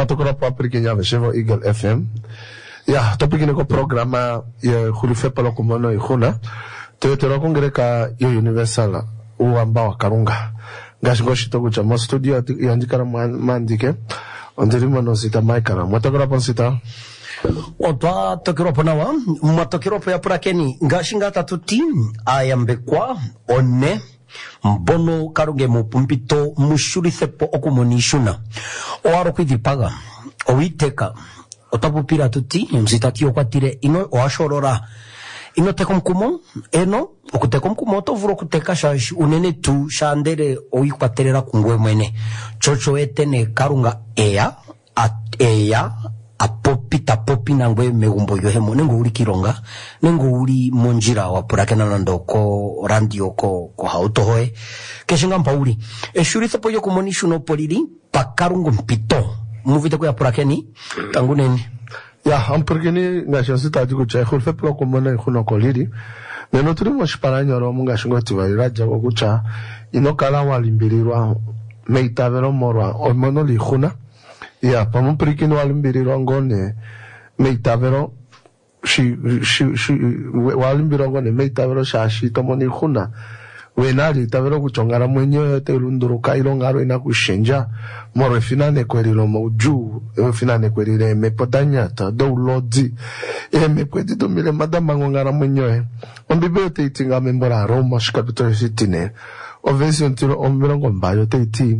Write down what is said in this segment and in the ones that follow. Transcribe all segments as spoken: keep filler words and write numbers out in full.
matokora pa prikinya veshevo Eagle F M. Ya, topiki neko programa ya khulufe palo kumono ikhuna. Teotero kongereka yo Universal uamba wa Karunga. Gashingoshi toku cha mo studio yanjikara mandike. Ondiri mono sita maikara. Matokora pa sita. Otwa tokiropo nawa, matokiropo ya purakeni. Gashinga tatuti ayambekwa one mbono karuge mupumpito mushurisepo okumonishuna. Oaro kwidipaga, owiteka, otapupira tuti, msitati okwatire ino oashorora. Ino teko mkumo, eno, okuteko mkumo, tovuro okuteka shashi unene tu shandere oikwaterera kungwe mwene. Chocho etene karunga ea, at ea, apopi tapopi nangwe megumbo yohemo nengo uli kironga nengo uli monjira wa purakena nando ko radio ko ko hautohoe keshinga mpauli eshuri sepo yo kumonishu no poliri pakarungu mpito muvite ko ya purakeni tangu neni ya ampurgeni ngashansi tati ko cha khulfe plo ko mona ikhuno koliri neno turi mo shiparanya ro munga shingo tibarira jago kucha inokala walimbirirwa meitavero morwa omono likhuna. Ya, pamu prikino walimbiriro ngone meitavero shi shi shi walimbiriro ngone meitavero shashi tomoni khuna wenali tavero kuchongara mwenyewe te runduruka ilongaro ina kushenja moro finane kwerilo moju finane kwerile mepodanyata do lodi e mepwedi do mile madama ngara mwenyewe ombibe te itinga membora Roma shikapitolo sitine ovesi ontiro ombirongo mbayo te iti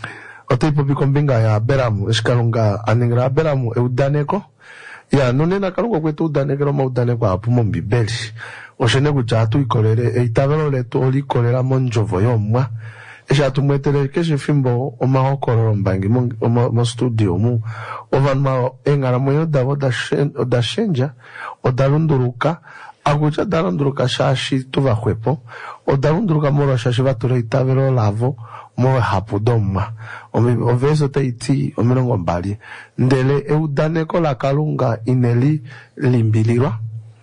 ote popi kombinga ya beramu eskalunga aningra beramu eudaneko ya nonena kalunga kwetu udanekero ma udaneko apumo mbibeli oshene kuchatu ikolere eitavero letu oli kolera monjovo yomwa esha tumwetere keshe fimbo oma okororo mbangi mo, mo studio mu ovanma engara moyo davo da shenja odarunduruka agucha darunduruka shashi tuva kwepo odarunduruka moro shashi vature itavero lavo mo hapudoma oveso te iti omirongo mbali ndele eudaneko la kalunga ineli limbilirwa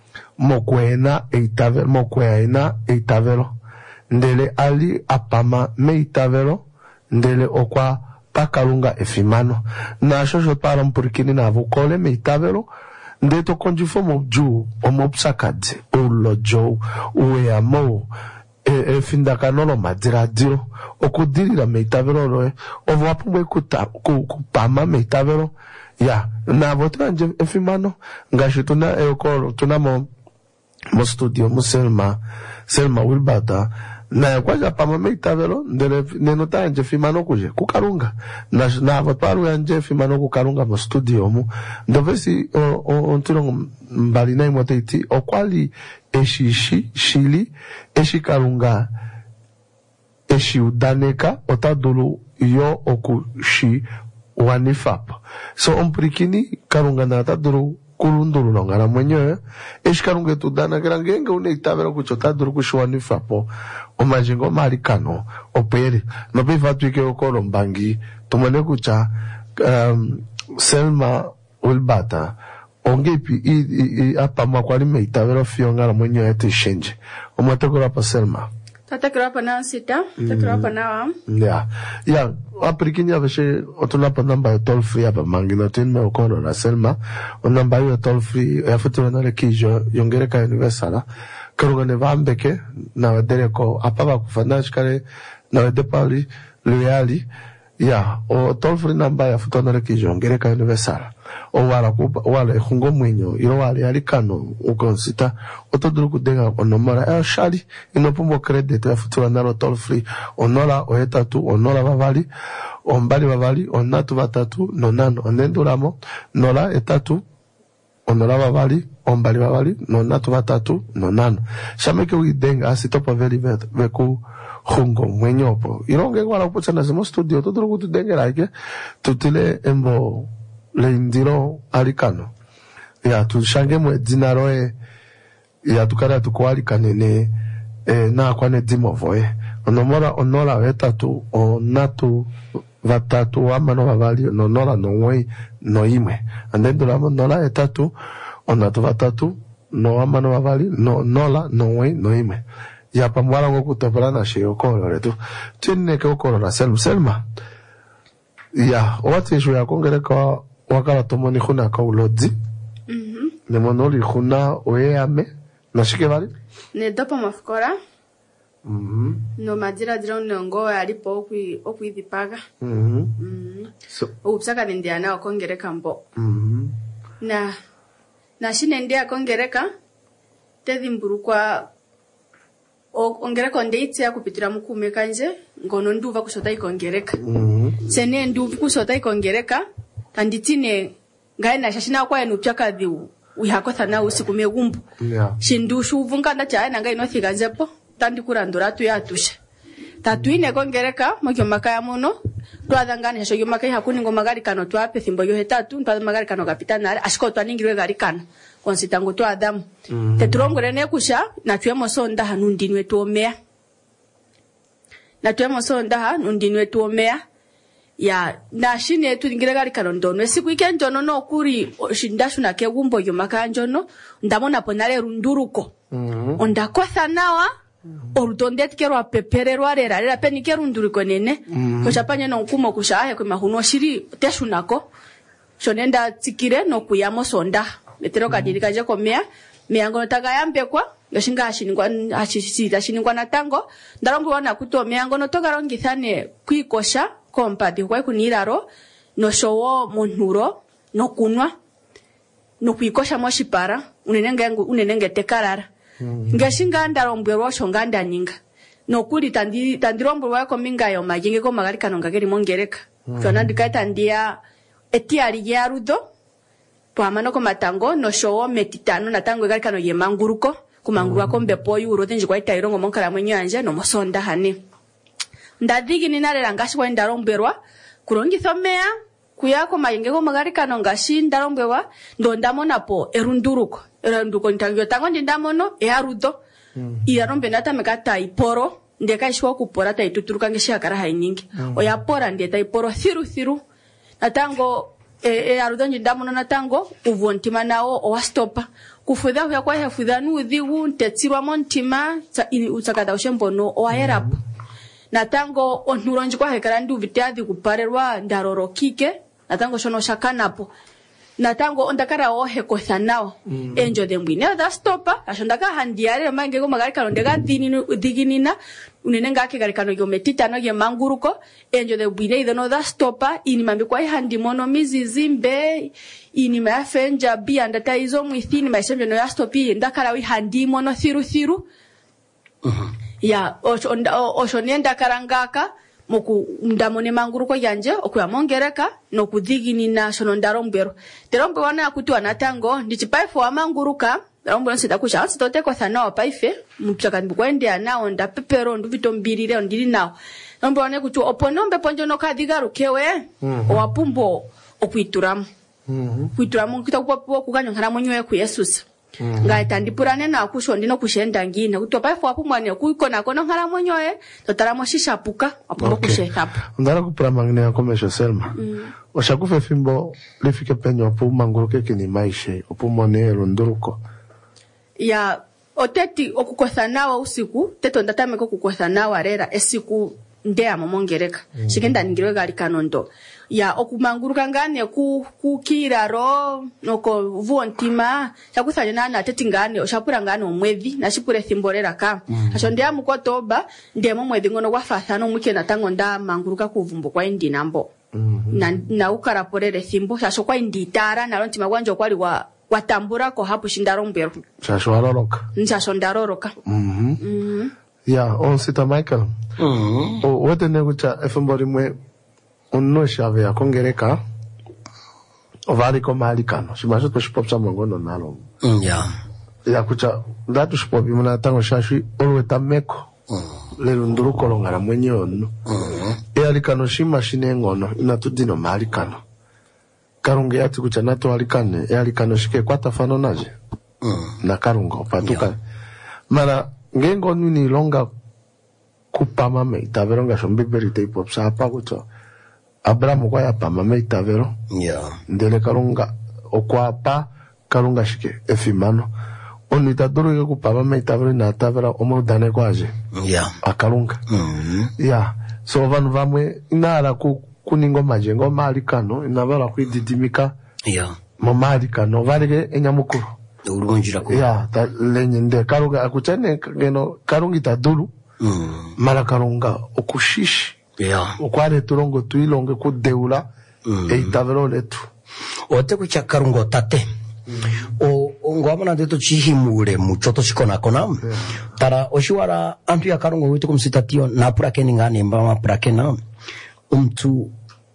mokwena eitavero mokwena eitavero ndele ali apama me eitavero ndele okwa pakalunga efimano na shosho para mpurikini na vukole me eitavero ndeto konjifo moju omopsakadze ulojo ueamo e, e findaka nolo madiradiro okudirira meitavero roe ovo wapumwe kuta ku, kupama meitavero ya na votra nje efimano ngashi tuna eokoro tuna mo mo studio mo Selma Selma Wilbata na kwaja pama meitavero ndele nenota nje fimano kuje kukarunga na na voparu nje fimano kukarunga mo studio mo ndovesi ontiro mbali na imoteti okwali eshishi shili eshikarunga eshi udaneka otadulu yo okushi wanifapa so omprikini karunga na tadulu kulundulu nongara mwenyewe eshikarunga tudana kerangenge uneitavero kuchotadulu kushi wanifapo omajingo marikano opere nobiva tuike okolo mbangi tumone kucha um, Selma Wilbata ongepi i, i, i apa makwali meitavero fiongara mwenyewe tishenje omatekura pa Selma tatakura pa na sita tatakura pa na ya ya aprikinya veshe otuna pa namba ya toll free apa mangino tinme okono na Selma o namba ya toll free ya futura na lekijo yongereka Universal karunga ne vambeke na wadereko apa bakufana shikare na wadepali loyali ya o toll free namba ya futura na lekijo yongereka Universal o wala kupa wala ekhungo mwenyo ilo wala yalikano ukonsita otoduru kudenga onomara e shali inopumbo credit ya futura nalo toll free onola oetatu onola bavali ombali bavali onatu batatu nonano onenduramo nola etatu onola bavali ombali bavali nonatu batatu nonano shameke widenga asitopa veli veku khungo mwenyopo ilonge wala kucha na zimo studio toduru kudenga like tutile embo le indiro alikano ya tushange mwe dinaro e ya tukara tukwali kanene e, na kwane dimovoe onomora onola etatu onatu vatatu amano bavali nonola nowe no imwe andendura nola etatu onatu vatatu no amano bavali no nola nowe no imwe ya pamwala ngo kutopala na sheyokolo letu tinne ke okolo na Selma Selma ya wati shwe yakongereka wakala tomoni khuna ka ulodzi mhm ne monoli khuna oeame na shike bali ne dopo mafukora mhm no madira dira unongo alipo okwi okwidhipaga mhm mhm so upsaka ndia na okongereka mbo mhm na na shine ndia kongereka tedhimburukwa ongereka ndeitsi ya kupitira mukume kanje ngono nduva kusota ikongereka mhm sene nduvi kusota ikongereka tanditine ngai na shashina kwa enu pyakadhi uyakotha na usiku megumbu ya shindu shuvunga na cha nanga inothika nzepo tandi kurandura tu yatusha tatuine kongereka mokyo makaya muno twadangana shosho yomakai hakuni ngo magari kano twape thimbo yo hetatu twa magari kano kapitana ashiko twaningirwe gari kano konsitango twa adamu Mhm. teturongore ne kusha na twemo sonda hanundinwe tuomea na twemo sonda hanundinwe tuomea ya na shine tulingira gari kano ndono siku ikenjono no kuri shindashu na kegumbo yo makanjono ndamona ponale runduruko mhm ondakotha nawa orutonde tkerwa pepererwa rera rera peni kerunduriko nene Mhm. ko chapanye no nkumo kushaye kwa mahuno shiri teshunako shonenda tsikire no kuyamo sonda metero kadirika je komea meango taga yambe kwa yoshinga ashiningwa ashisita shiningwa natango ndarongo wana kuto meango no toga rongithane kwikosha kompati kwa kuniraro no showo monhuro no kunwa no kwikosha moshipara unenenge unenenge tekarara ngashinga ndarombwerwa shonganda ninga nokuri tandi tandirombwerwa ko minga yo majinge ko magari kanonga keri mongereka chona ndikaita ndia etiari ya rudo pamano ko matango no showo metitano natango gari kano ye manguruko kumangurwa ko mbepo yuro tenji kwa itairo ngo monkala mwenyanja no mosonda hane ndadigi ninarera ngashi kwa ndarombwerwa kurongitha mea kuyako mayenge ko magari kano ngashi ndarombwewa ndo ndamona po erunduruko erunduko ntangyo tango ndamono earudo mm. irarombe nata mekata iporo ndeka ishwa kupora ta ituturuka ngeshi akara hainingi mm. oyapora ndeta iporo thiru thiru natango e, e arudo ndamono natango uvontima nao owastopa kufudha ya kwa hefudha nudhigu ntetirwa montima utsakada ushembono oayerapo natango onhuronji kwa hekara ndu vitiadhi kuparerwa ndarorokike natango shono shakanapo natango ondakara ohe kothanao mm. enjo dembwine da stopa ashondaka handiare mange ko magari kano ndega dini diginina unenenga ke gari kano yometita no ye manguruko enjo dembwine idono da stopa ini mambe kwa handi mono mizizi mbe ini mafenja bi andata izo mwithini maisembe no ya stopi ndakara wi handi mono thiru thiru mhm ya osho nenda karangaka moku ndamone manguruko yanje okuyamongereka no kudhiginina shono ndarombero terombe wana kuti wanatango ndichipaifu wa manguruka rombo nsita kusha sitote ko thana paife mutaka ndikwende anao ndapepero nduvito mbirire ndiri nawo rombo wana kuti oponombe ponjo no kadhigaru kewe mm-hmm. owapumbo okwituramo mhm kwituramo kitakupo kukanyo nkana mwenyewe ku Yesus Mm. ngaita ndipurane na kusho ndino kushenda ngine kutopa ifu apumwane kuikona kono nkala mwenyoe totaramo shishapuka apumbo okay. kushetapo ndara kupura mangne ya komesho Selma mm. oshakufe fimbo lifike penyo opu manguruke kini maishe opu mone runduruko ya oteti okukothanawa usiku teto ndatameko kukothanawa rera esiku ndea momongereka mm. shikenda ningirwe gali kanondo ya okumanguruka ngane ku kukiraro noko vuontima chakuthanya nana tetingane oshapura ngane omwedhi nashipure thimborera ka mm. asho ndia mukotoba ndemo mwedhi ngono kwafathana muke natango nda manguruka kuvumbu kwa indi nambo mm -hmm. na na ukaraporere thimbo asho kwa indi tara na lontima kwanje kwali wa watambura ko hapo shindarombero chasho aroroka nchasho ndaroroka mhm mm mhm mm ya on sita Michael mhm o wote ne kucha efembori mwe unno shave ya kongereka ovali ko mali kano shimasho to shipopsa mongono nalo mm ya ya kucha ndatu shipopi muna tango shashi olweta meko mm. le lunduruko longara mwenye ono mm. e alikano shima shine ngono inatudino mali kano karunge yati kucha nato alikane e alikano shike kwata fano naje mm. na karungo patuka yeah. mara ngengo nini longa kupama me taveronga shombiberi te popsa apa kucha Abraham kwa ya pama me tavero yeah ndele karunga okwapa karunga shike efimano onita doro yo kupama me tavero na tavera omo dane kwaje yeah akarunga mhm yeah so vanu vamwe inara ku kuningo majengo mali kano inabala kuididimika yeah mo mali kano valege enyamukuru urunjira ko ya ta lenye nde karuga akuchane geno karungi tadulu mm mala karunga okushishi yeah okwale turongo tuilonge kudeula mm. eitavero letu ote kucha karungo tate mm. o ngwamana ndeto chihimule muchoto chikona kona yeah. Tara oshiwara antu ya karungo witu kumsitatio na purake ngani mbama purake na umtu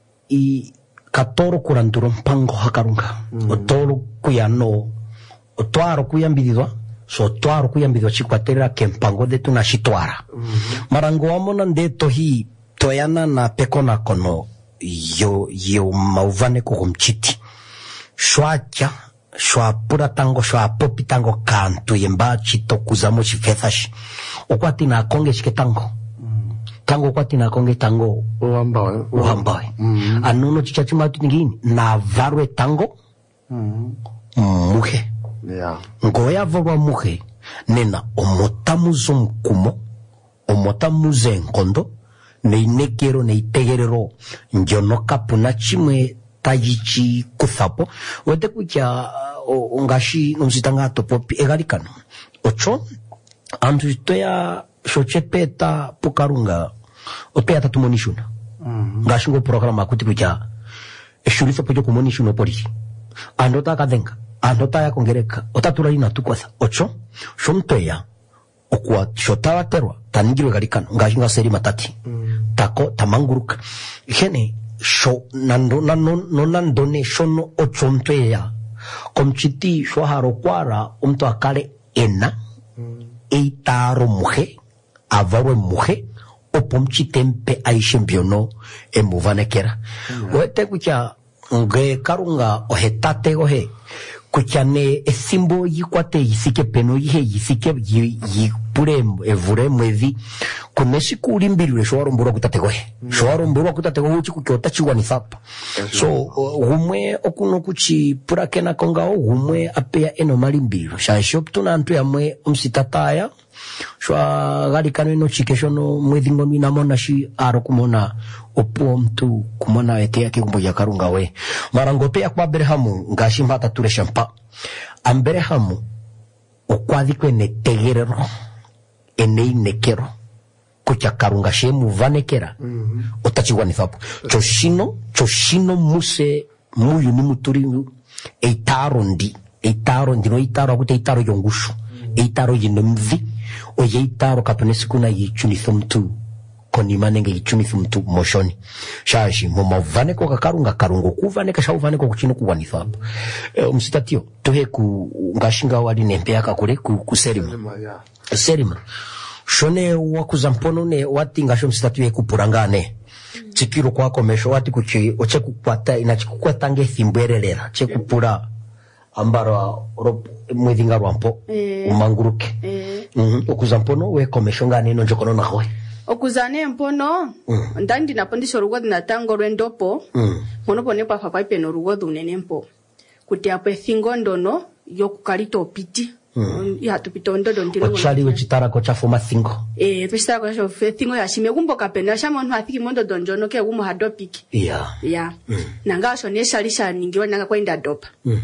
i katoro kuranduro mpango hakarunga mm. otoro kuyano otwaro kuyambidwa so twaro kuyambidwa chikwaterera kempango detu na shitwara mm -hmm. Marango wamona ndeto hii toyana na pekona kono yo yo mauvane kukumchiti shwacha shwa pura tango shwa popi tango kantu yemba chito kuzamo chifethashi okwati na konge chiketango mm. Tango okwati na konge tango uhambawe uhambawe mm. Anono chichachimatu ngini na varwe tango mm. Muhe yeah. Ngoya vorwa muhe nena omotamuzo mkumo omotamuze nkondo neinekero neitegerero njono kapuna chimwe tajichi kuthapo wete kucha uh, ngashi nomsitanga topopi egalikano ocho antu toya shochepeta pukarunga otoya tatumonishuna mm -hmm. Ngashi ngo programa kuti kucha eshuriso pojo kumonishuna polisi andota kadenga andota ya kongereka otatura ina tukwasa ocho shomtoya okwa shotara terwa tanigiro galikano ngashi ngaseri matati mm. Tako tamanguruka gene sho nando nando no nandone shono ochomtwe ya komchiti sho harokwara umto akale ena mm. Eitaro muhe avaro muhe opomchitempe aishembiono emuvanekera mm. Wete kucha nge karunga ohetate ohe kuchane esimbo yikwate yisike peno yihe yisike yipure evure mwezi kuneshi kulimbirwe shwaro mbura kutategohe mm. Shwaro mbura kutategohe uchi kukiota chiwa ni sapa yes, so humwe okuno kuchi pura kena kongao humwe apea eno malimbiro shashoptu na antu ya mwe umsitataya shwa galikano ino chikeshono mwezi ngonu inamona shi aro kumona opo mtu kumona etea kikumbo ya karunga we marangope ya kwa berehamu ngashi mbata ture shampa amberehamu okwazi kwene tegerero enei nekero kucha karunga shemu vanekera mm -hmm. Otachiwa nifapo choshino choshino muse muyu ni muturi eitaro ndi eitaro ndi no eitaro akute eitaro yongushu mm -hmm. Eitaro yinemvi oye eitaro katonesi kuna yichunitho mtu konimanenge yichunitho mtu moshoni shashi moma vaneko kakarunga karungo kuvaneka shauvaneko kuchino kuwanitho hapo e, umsitatio tuhe ku ngashinga wali nempea kakule ku, kuserima yeah. Serima shone wakuzampono ne wati ngasho msitatio kupurangane mm. Chikiro kwa komesho wati kuchi oche kukwata inachikukwata nge thimbwerelera che kupura ambara mwezi ngarwampo e. Umanguruke e. mm -hmm. Okuzampono we komesho ngane no njokono na hoe okuzane mpono mm. Ndandi napondisho rugo dinatango rwendopo mm. Mono pone pa papa ipe no rugo dunenempo kuti ape thingondono yokukalito piti mm. Ya tupito ndodo ndiro ochali wechitara ko chafoma thingo eh pestara ko chafoma thingo ya shime kumbo kapena shama ntwa athiki mondo donjono ke gumo hadopiki yeah yeah mm. Nangasho neshalisha ningiwa nanga kwenda dopa mm.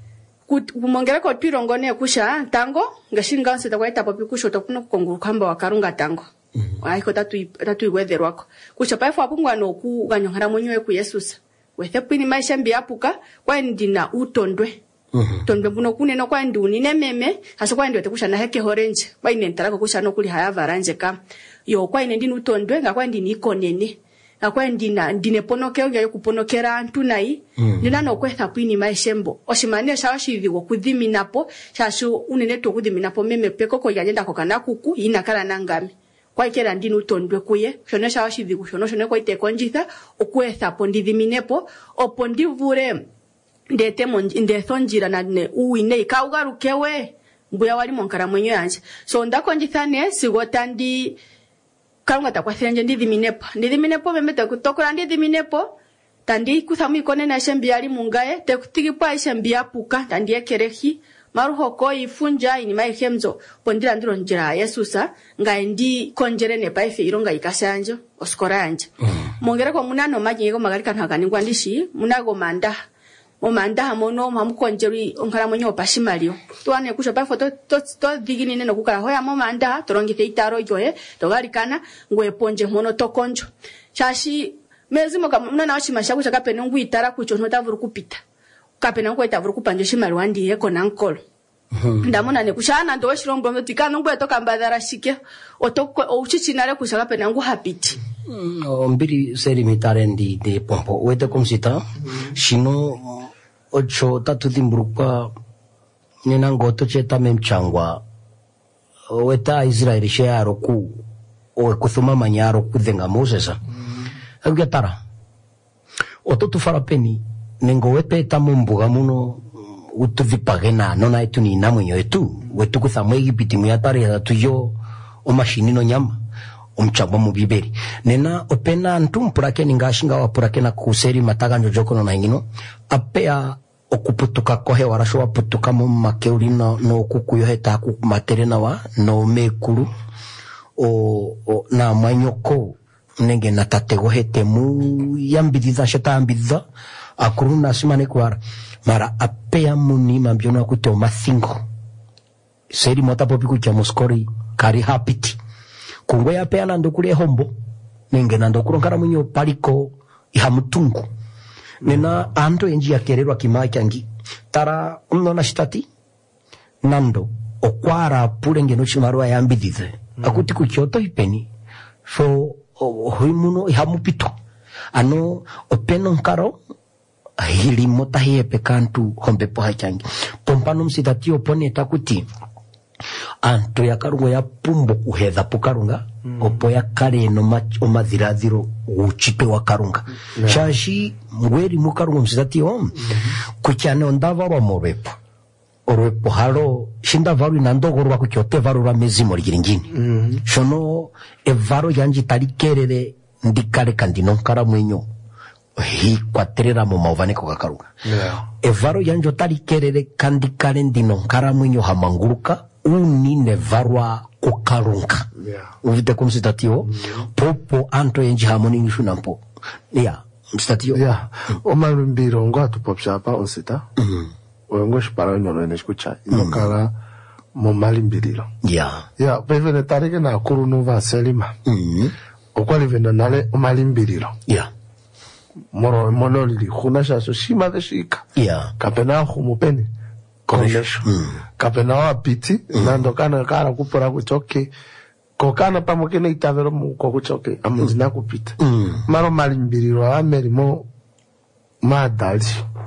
Kumongera ko twirongone kusha tango ngashinga nseta kwaita papi kusho tokuno konguru kamba wakarunga tango mm -hmm. Aiko tatu tatu iwetherwa ko kusha paifu apungwa no ku ganyongara monyoe ku Yesusa wethe pini maisha mbiapuka kwa ndina utondwe mm -hmm. Tondwe buno kuneno kwa nduni nememe haso kwa ndote kusha na heke horenje kwa inentara ko kusha no kuli haya varanje ka yo kwa ine ndinu utondwe ngakwa ndini ikonene ngakwa ndina ndine ponokeo ya kuponokera antu nai mm. Nina no kwetha pini maishembo oshimane shawa shidhiwo kudhiminapo shashu unene to kudhiminapo meme peko ko yanyenda ko kana kuku inakala nangami kwa ikera ndinu utondwe kuye shone shawa shidhiwo shono shone ko ite konjitha okwetha pondidhiminepo opondivure ndete monji ndethonjira na ne uine ikaugarukewe mbuya wali monkara mwenyo yanje so ndakonjithane sigotandi karunga takwathenje ndidhiminepo ndidhiminepo memete kutokora ndidhiminepo tandi kuthamu ikone na shembi ali mungaye te kutigipa shembi apuka tandi ekerehi maruho ko ifunja ini mai hemzo pondira ndiro njira Yesusa ngaendi konjere ne paife ironga ikasanjo oskora yanje mm. mongera kwa muna no maji yego magari kan hakani kwandishi muna go manda o manda hamono mamukonjeri onkara monyo pashimalio tuane kusha pa foto to to digini neno kukara hoya mo manda torongi teitaro joye to galikana ngwe ponje mono to konjo chashi mezimo kama muna na washimasha kusha kapene ngwi itara kucho no tavuru kupita kapene ngwe tavuru kupanje shimali wandi yeko nankolo ndamona ne kushana ndo washirombo metikano ngwe to kambadara shike otoko ouchichinare kusha kapene ngu hapiti mbiri seri mitare ndi de pompo wete komsita shino ocho tatu dimburuka nina ngoto cheta memchangwa weta Israeli shea roku o kuthuma manyaro kuthenga Moses agatara ototu farapeni nengo wete tamumbuga muno utuvipagena nona etu ni namunyo etu wetu kuthamwe Egipti muyatari ya tuyo o mashinino nyama umchagwa mubiberi nena opena ntumpurake ningashinga wapurake na kuseri mataga njojoko no nangino apea okuputuka kohe warasho waputuka mu makeuri no, no kukuyo heta ku materina wa no mekuru o, o na manyoko nenge na tatego hete mu yambidiza sheta ambidiza akuru na simane kwara mara apea muni mambiono akute o mathingo seri mota popi kucha muskori kari hapiti kungwe ya pea nando kule hombo nenge nando kurongara munyo paliko ya mutungu nena ando enji ya kererwa kima kyangi tara umnona shitati nando okwara pule ngeno chimarua ya ambidize mm. akuti kuchoto hipeni fo huimuno ya mupito ano openo nkaro hili mota hiepe kantu hombe poha kyangi pompano msitati opone takuti anto ya karungo ya pumbo kuhedha po karunga mm. opo ya kare no mach o madhiradhiro uchipe wa karunga yeah. Shashi mweri mu karungo msitati o mm. kuchane ondava wa morepo orepo halo shinda varu inandogoro wa kuchote varu wa mezimo ligiringini mm. shono e varu yanji talikerere ndikare kandino nkara mwenyo hi kwaterera mo mauvane kwa karunga yeah. E varu yanjo talikerere kandikare ndino nkara mwenyo hamanguruka uni nevarwa kukarunga yeah. Uvite kumsitatio mm. popo anto enji hamoni nishu nampo yeah msitatio yeah mm. Omarumbiro ngo atupopshapa onsita mm. Oyengo shipara nyono eneshkucha inokala mm. Mo malimbirilo yeah yeah pevene tarike na kuru nuva selima mm. Okwali vena nale omalimbirilo yeah moro monoli khuna shaso shima de shika yeah kapena humupeni konesho mm. Kapena wa piti mm. Nando kana kara kupora kuchoke kokana pamokene itavero mu kokuchoke amunzina kupita mm. Maro malimbiriro amerimo madali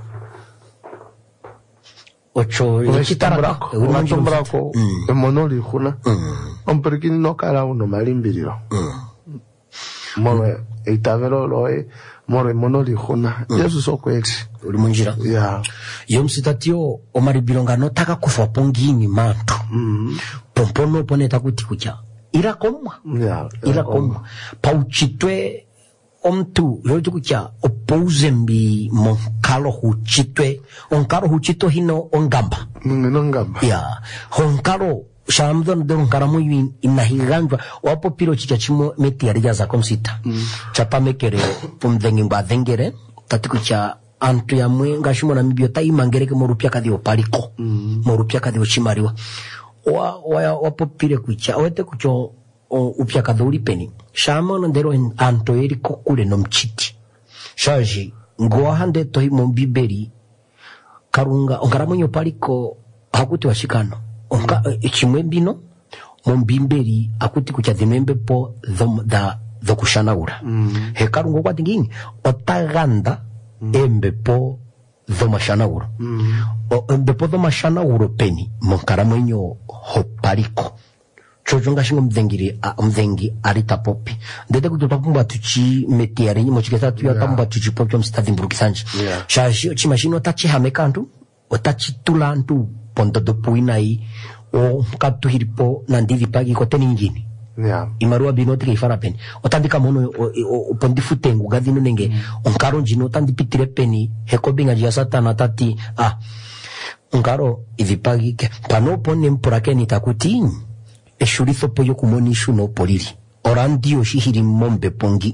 ocho yichitarako unatombrako mm. Emonoli khuna mm. Omperikini no kala uno malimbiriro mm. Moro itavero loe moro monoli khuna mm. Yesu soko ex uri munjira yeah yomsitatio omaribilonga no taka kufa pongini mantu mm. Pompono poneta kuti kucha irakomwa yeah irakomwa pauchitwe omtu yote kucha opose mbi monkalo huchitwe onkaro huchito hino ongamba ngino ngamba yeah honkaro shamdo ndo nkaramu inahiganjwa wapo piro chicha chimo meti ya za komsita mm. Chapa mekere pumdhengi mba dhengere tatikucha antu ya mwe ngashimo na mibio ta imangereke morupia kadhiyo paliko mm. Morupia kadhiyo chimariwa wa, wa, wapo pire kucha wete kucho o, upia kadhiyo ulipeni shama ndero anto eri kokule no mchiti shaji ngoa hande tohi mbiberi karunga ongaramu nyo paliko hakuti washikano onka chimwe bino mombimberi akuti kucha dhimembe po dhom, da dhokushanaura mm. Hekarungo kwa tingini otaganda mm. Embe po dhomashanaura mm. Embe po dhomashanaura peni monkara mwenyo hopariko chojonga shingo mdhengiri mdhengi arita popi ndete kutopapumba tuchi metiari mochiketa tuya yeah. Pamumba tuchi popi mstadi mburukisanji yeah. Shashi chimashino tachi hamekantu otachi tulantu ponto do puinai o katu hiripo nandivi pagi kote ningini yeah. Imarua binoti ke fara peni otandika mono o pondi futengu gadino nenge mm. Onkaro njino tandi pitire peni heko binga jia satana tati ah onkaro ivipagi ke pano pone mpurake nitakuti eshurizo poyo kumoni shu no poliri orandio shihiri mombe pongi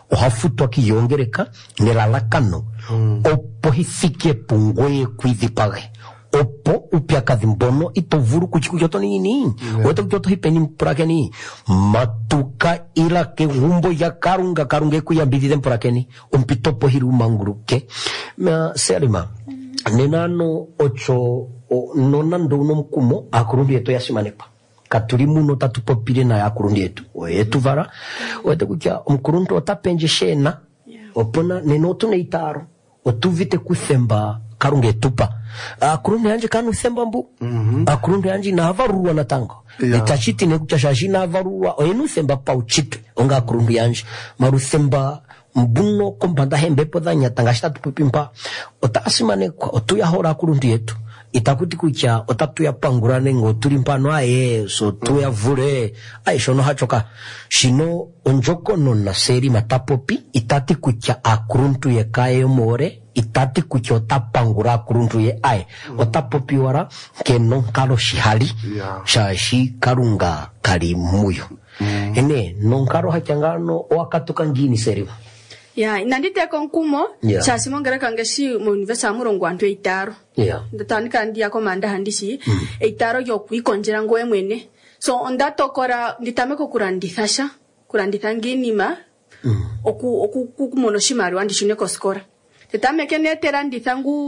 ohafutwa kiyongereka nelalakano mm. opo hifikie pungoye kwidhipage opo upyakadhi mbono itovulu kuchikujoto nini yeah. Weta kujoto hipeni mpurakeni matuka ila ke gumbo ya karunga karunga kuyambidhide mpurakeni umpitopo hiru manguruke ma selima mm. nenano ocho nonando uno mkumo akurundi yetu yasimanepa katuri muno tatupopire na yakurundi yetu oyetu vara wete kukia omkurundu otapenje shena yeah. Opona nenotu neitaro otuvite kuthemba karunge tupa akurundi yanje kanu themba mbu mm -hmm. akurundi yanje na havarua na tango yeah. Itachiti ne kuchashashi na havarua oyenu themba pa uchitu onga akurundi yanje maru themba mbuno kombanda hembe poda nyatangashita tupipimpa otasimane kwa otuya hora akurundi yetu itakuti kucha otatu ya pangurane ngo turi mpano aye so tuya vure aye shono hachoka shino onjoko no na seri matapopi itati kucha akuruntu ye kae more itati kucha otapangura akuruntu ye aye mm. Otapopi wara keno kalo shihali yeah. Shashi karunga kari muyo mm. Ene nonkaro hachangano wakatuka njini seri ya inandite konkumo yeah. Cha simongera kangeshi mu university amurongo antu eitaro yeah. Ndatandika ndia komanda handisi mm. Eitaro yo kwikonjera ngo emwene so onda tokora nditameko kurandithasha kuranditha nginima mm. oku oku kumono shimari wandishune koskora tetameke netera ndithangu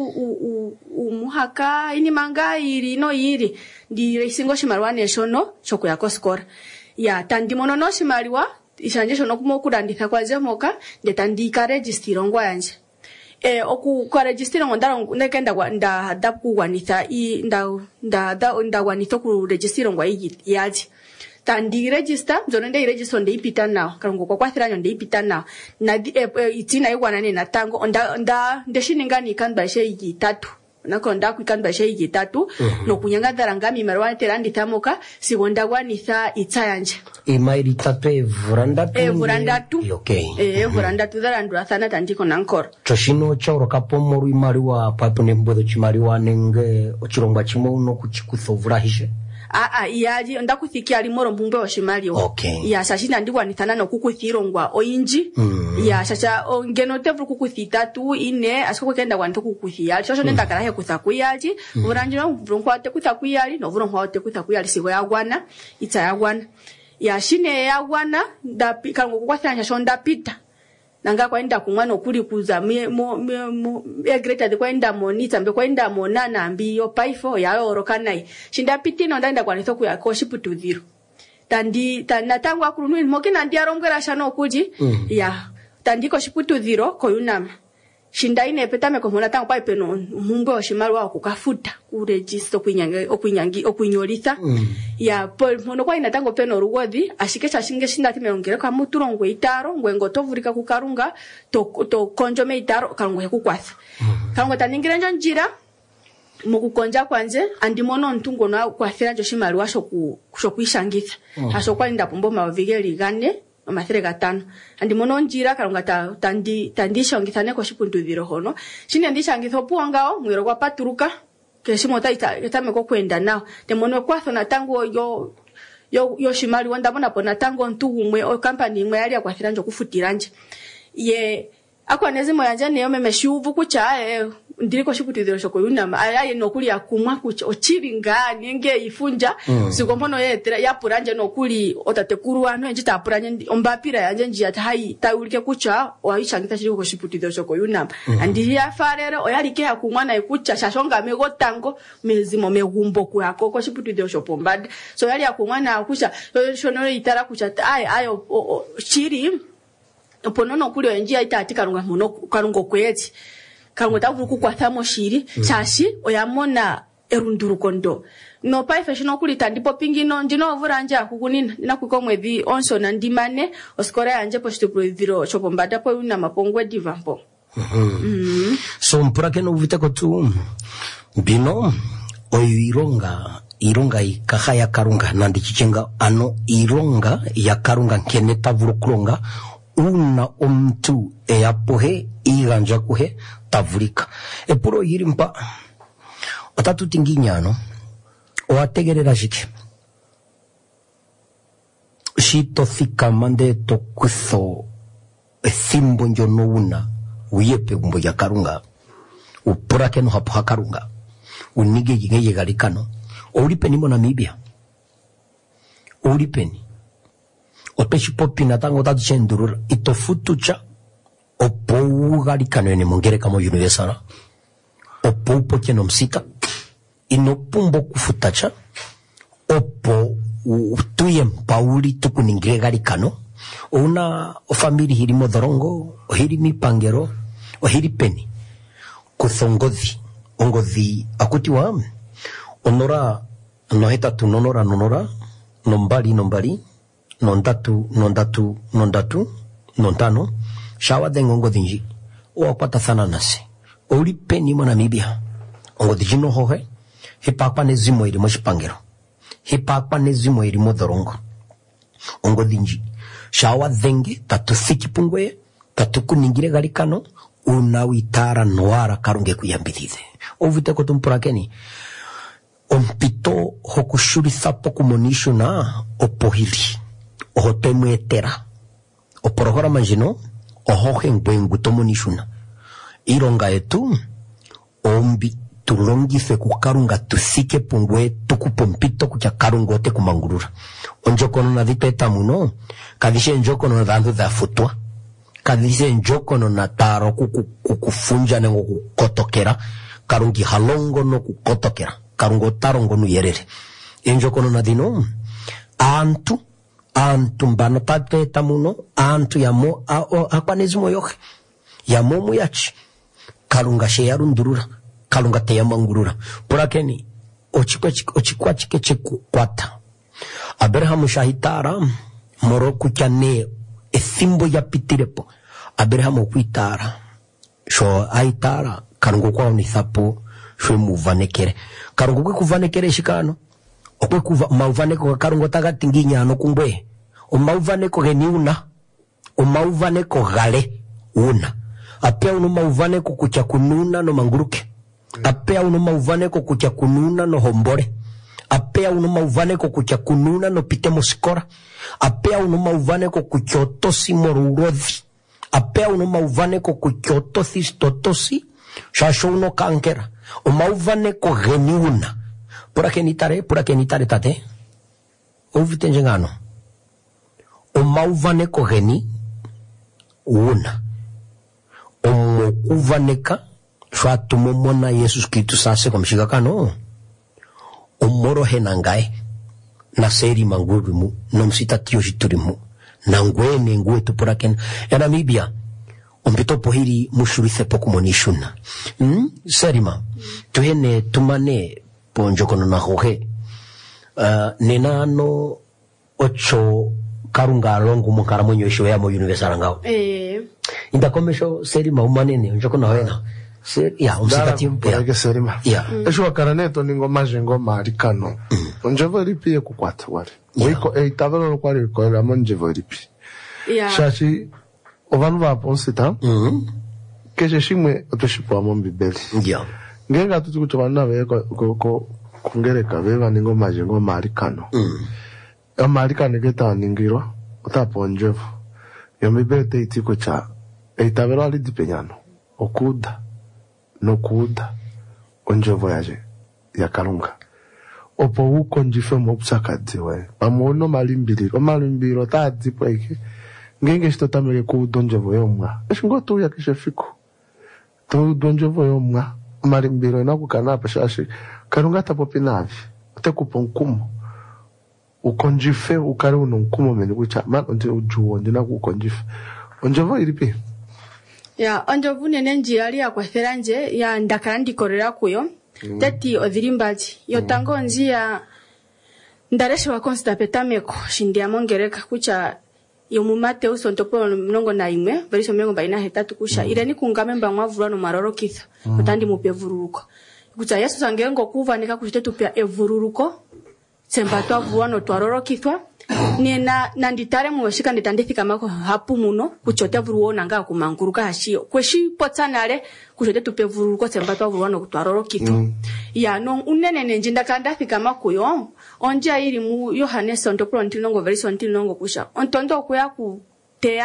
umuhaka inimanga iri no iri ndi raisingo shimari waneshono choku yakoskora ya tandimono no shimari wa ishanje shono kumo kuranditha kwa zemoka ndetandika register ngwa yanje e oku kwa register ngondara ndekenda kwa nda hadapu kwanitha i nda nda nda nda kwanitha ku register ngwa yi yaji tandi register zono ndei register ndei pita nawo karongo kwa kwathira ndei pita nawo na e, e, itina yikwana ne natango nda nda ndeshiningani kanba sheyi tatu nakonda kwikanda sheyi tatu uh -huh. No kunyanga darangami marwane terandi tamoka sibonda gwanitha itsayanje emairi tatu evuranda tu evuranda tu okay eh evuranda tu darandu athana tandiko nankor choshino choro kapomoru imari wa papune mbodo chimari wa nenge ochirongwa chimo uno kuchikuthovurahishe a a yaji ndakuthikia limoro mbumbe wa shimali okay ya sashina ndikwa nithana no kukuthirongwa oyinji mm. Ya shacha ngeno tevru kukuthita tu ine asiko kenda wanto kukuthia shosho mm. Nenda karahe kuthakuyaji mm. Uranjira mvronko te kuthakuyali no vronko te kuthakuyali sigo yagwana itsa yagwana ya shine yagwana ndapika ngokwathanya shonda pita nanga kwaenda kumwana okuli kuza me mo mo e greater de kwaenda monita mbe kwaenda monana ambiyo paifo ya orokanai shinda pitino ndaenda kwanitho kuya koshipu tudhiro tandi tanatangwa kurunu mokina ndiarongera shano kuji mm. Ya tandiko shiputu dhiro koyunama shinda ine petame ko mona tango paipe no mumbe wa shimaru wa kukafuta ku register kwinyange okwinyangi okwinyolitha mm. Ya pol mono kwa ina tango peno rugodhi ashikesha shinge shinda timeongere kwa muturongo itaro ngwengo tovurika ku karunga to to konjome itaro karungo ku kwatha mm. Karungo taningira njo njira mukukonja kwanje andimono ntungo na kwathira njo shimaru washo ku kushokwisangitha mm. Hasho kwa inda pombo mavigeli gane amathere gatano andi mono njira karunga ta tandi tandisha ngithane ko shipundu dhiro hono shine ndisha ngitho puangao mwiro kwa paturuka keshimo taita itame ko kwenda nao te mono kwatho na tango yo yo yo shimali wanda bona pona tango ntugumwe o company imwe yali akwathira njo kufutiranje ye akwanezimo yanje neyo memeshuvu kucha eh ndiriko shiputidhiro shoko yunama ayaye nokuli akumwa kucha ochiringa ninge ifunja mm. Sikompono yetera yapuranje nokuli otatekuru ano njita apuranje ombapira yanje njia tai taulike kucha oishangita shiriko shiputidhiro shoko yunama mm. Andi ya farero oyalike akumwa na ikucha shashonga megotango mezimo megumbo kuyako ko shiputidhiro shopombad so yali akumwa na kucha shono itara kucha ay ayo chiri oponono kuli enjia itatika runga mono karungo kweti kango tavuru kukwatha shiri mm. Chashi oyamona erunduru kondo no paifeshino kulita ndipo pingino ndino vuranja kukunina na kukomwedhi onso na ndimane oskora yanje posto providiro chopombata po una mapongwe divampo mm -hmm. Mm -hmm. So mpura keno uvite kotu bino oyironga ironga ikaha ya karunga nandi chichenga ano ironga ya karunga nkene tavuru kulonga una omtu eyapohe iganja kuhe tavurika epuro yirimpa otatu tinginyano oategerera shike shito thika mande to kutho thimbo njono una uyepe gumbo ya karunga upura keno hapo hakarunga unige yige galikano olipeni mo Namibia olipeni opeshi popi na tango tatu chendurura itofutucha opo galikano ene mongere kama universala opo upo keno msika inopumbo kufutacha opo tuye mpauli tukuningire galikano una famili hiri modhorongo hiri mipangero hiri peni kuthongodhi ongodhi akutiwa onora noheta tu nonora nonora nombali nombali nondatu nondatu nondatu nontano shawa dengo ongodhi nji oakwata thana nasi oli peni mo Namibia ongodhi jino hohe hipakwa nezimo iri mo chipangero hipakwa nezimo iri modhorongo ongodhi nji shawa dhenge tatu thiki pungwe tatu kuningire galikano unawitara noara karunge kuyambithize ovite kotumpurakeni ompito hokushurisa pokumonishu na opohili ohotemwetera oporohora manjino ohohe ngwengu tomonishuna ironga etu ombi tulongife kukarunga tusike pungwe tukupompito kucha karunga ote kumangurura onjokono na dhipeta muno kadishe njokono na dhandu dha futwa kadishe njokono na taro kukufunja nengo kukotokera karungi halongo no kukotokera karungo tarongo nu yerere njokono na dino antu antu mbano tapeta muno antu yamo akwanezimo yoke yamo muyachi karunga sheyarundurura kalunga te yamangurura purakeni ochikwa ochikwa chike chikukwata Abraham shahitara moroku kyane ethimbo ya pitirepo Abraham okuitara sho aitara karungo kwa unithapo sho muvanekere karungo kwe kuvanekere shikano okwe kuva mauvaneko karungo tagati nginyano kumbwe o mauvaneko geniuna o mauvaneko gale una apia uno mauvaneko kucha kununa no manguruke apea uno mauvaneko kucha kununa no hombore apea uno mauvaneko kucha kununa no pite mosikora apea uno mauvaneko kuchotosi morurodhi apea uno mauvaneko kuchotosi stotosi shasho uno kankera o mauvaneko geniuna pura kenitare pura kenitare tate ovite njengano o mauvaneko geni una o mokuvaneka shwatu momona Yesus Kristu sase kwa mshika kano umoro henangae na seri mangurimu no msita tiyo jiturimu na ngwene ngwe tupuraken ya Namibia umpito pohiri mushurithe poku monishuna hmm? Serima tuhene tumane ponjokono na hohe uh, nenano ocho karunga longu mukara mwenye isho ya mo universal ngao eh inda komesho Serima umanene njokona hoena ser ya umsikati mpya ya Serima ya esho wakaraneto ningo majengo marikano onjevo ripi kukwata wale wiko e tavelo kwali ko la monjevo ripi ya shachi ovanu va ponsita mhm keje shimwe otoshipo amon bibeli ya ngenga tuti kuchobana be ko ko kungereka beba ningo majengo marikano mhm amarikano geta ningirwa utaponjevo yomibete itiko cha e tavelo ali dipenyano okuda no kuda onjevo yaje ya karunga opo uko njife mopsakadzi we pamono malimbiriro malimbiro tadzi pweke ngenge shitotameke ku donjevo yomwa eshingo tu ya kishefiko to donjevo yomwa malimbiro na kukana pashashi karunga tapopi navi utekupa nkumo ukonjife ukari uno nkumo meni kucha man onje ujuo ndina kukonjife onjevo iripi ya onjovu nene njirali ya kwathera nje ya ndakara ndikorera kuyo mm. Teti odhirimbaji yotango njia ndareshe wa konsta petameko shindi ya mongereka kucha yomumate uso ntopo mnongo na imwe veriso miongo baina hetatu kusha mm. Ireni kungame mba mwavura no maroro kitha mm. Utandi mupevururuko kucha Yesu sangengo kuvanika kushitetu pia evururuko semba twavuwa no twaroro kithwa nina nanditare mweshika nditandithika mako hapu muno kuchote vuruwo nanga kumanguruka hashio kweshi potsanale kuchote tupevuruko semba twavuwa no twaroro kithwa mm. Ya no unene nenjinda kandafika mako yo onje iri mu Yohanes ontopro ntilongo version ntilongo kusha ontondo kuya ku tea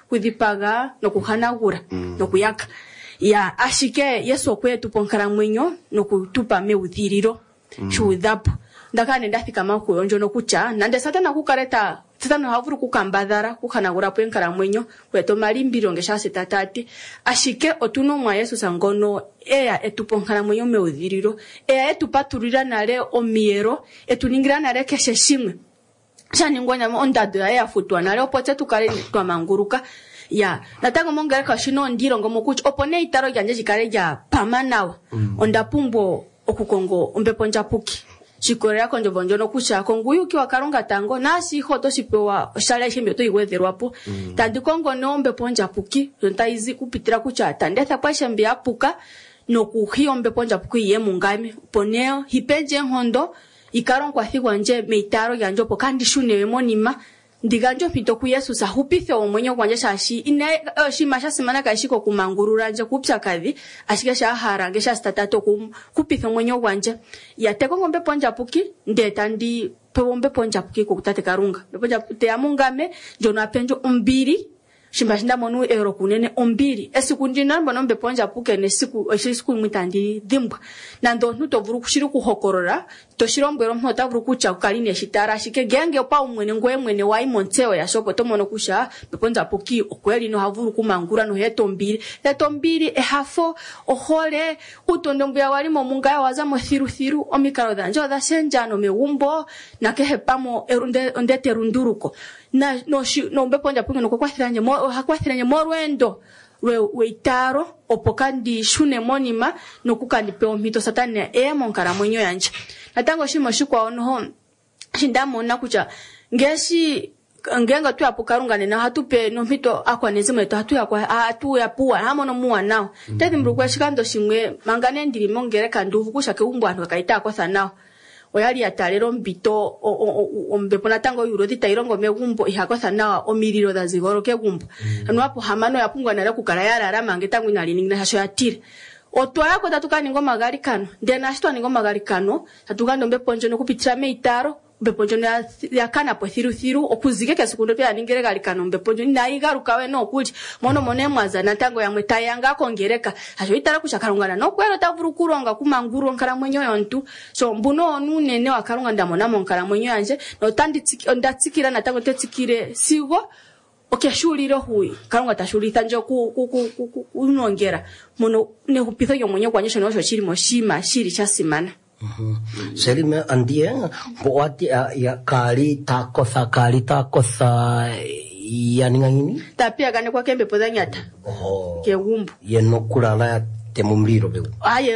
kudhipaga nokuhanagura mm. nokuyaka ya ashike Yesu kwetu ponkara mwenyo nokutupa meudhiriro mm. shuudhapo ndakane ndathika makuyonjo nokucha nande satana kukareta satana havuru kukambadhara kuhanagura ponkara mwenyo kweto malimbiro ngesha setatati ashike otuno mwa Yesu sangono eya etuponkara mwenyo meudhiriro eya etupaturira nale omiero etuningira nale keshe shimwe shani ngonya ondado ya futwa nale opote tukale twa manguruka ya natango mongera kashino ndiro ngomo kuchi opone itaro yanje jikale ja pamanawa mm. ondapumbo okukongo ombepo njapuki chikorea konjo bonjo no kucha konguyu ki wakarunga tango nasi hoto sipewa shale shimbe to iwetherwapo mm. tandi kongo no ombepo njapuki zontaizi kupitira kucha tandetha kwa shembe apuka no kuhio ombepo njapuki ye mungame poneo hipeje hondo ikaron kwa thigwa nje meitaro yanjo pokandi shune monima ndiganjo pito ku Yesu sa hupithe omwenyo kwanje shashi ine shima shasimana kashiko kumangurura nje kupya kadhi ashike sha harange sha statato ku kupithe omwenyo kwanje yateko ngombe ponja puki ndeta ndi pewombe ponja puki ku kutate karunga ponja te amungame jono apenjo umbiri shimba shinda monu euro kunene ombiri esikundi namba nombe ponja puke ne siku esiku mwitandi dhimbwa nando ntuto vuru kushiru kuhokorora to shirombero mhota vuru kucha kukaline shitara shike genge pa umwene ngwe mwene wa imonteo ya shopo to mono kusha ponja puki okweli no havuru kumangura no heto mbiri heto mbiri e hafo ohole utondombu ya walimo munga waza mo thiru thiru omikaro danjo da senjano meumbo na kehe pamo erunde ondete runduruko na no shi no mbeponja puke no kwathiranye mo hakwathiranye morwendo we weitaro opokandi shune monima no kukandi pe omito satane e monkara mwenyo yanje natango shimo shikwa ono shindamo na kucha ngeshi ngenga tu apokarungane na hatupe no mito akwaneze mweto hatu yakwa hatu ya puwa hamono muwa nao mm. tete mrukwa shikando shimwe mangane ndiri mongere kanduvu kushake umbwantu kaita kwa sanao oyali atalero mbito ombepona tango yurodi tairongo megumbo ihakotha nawa omiriro da zigoro ke gumbo mm. anu apo hamano yapungwa nala kukala yala mangi tangu inalini na hasho yatire otwala ko tatukani ngoma gali kano ndena shitwa ngoma gali kano tatukando mbeponjo no kupitira meitaro mbeponjo ya, ya kana po thiru thiru okuzike ke sekundo pya ningere gali kano mbeponjo na igaruka we no kuli mono mone mwaza na tango ya mweta yanga kongereka hasho itara kushakarungana no kwero tavuru kuronga kumanguru nkara mwenyo yontu so mbuno onu nene wakarunga ndamona monkara mwenyo yanje no tandi ndatsikira na tango tetsikire sigo okeshuliro hui karunga tashulitha njo ku ku ku unongera mono ne hupitho yo mwenyo kwanyesho no shiri moshima shiri chasimana mhm selime andie boati ya kali takosa kali takosa ya ningani tapia gane kwa kembe podanyata oh ke gumbu yeno kulala temumliro be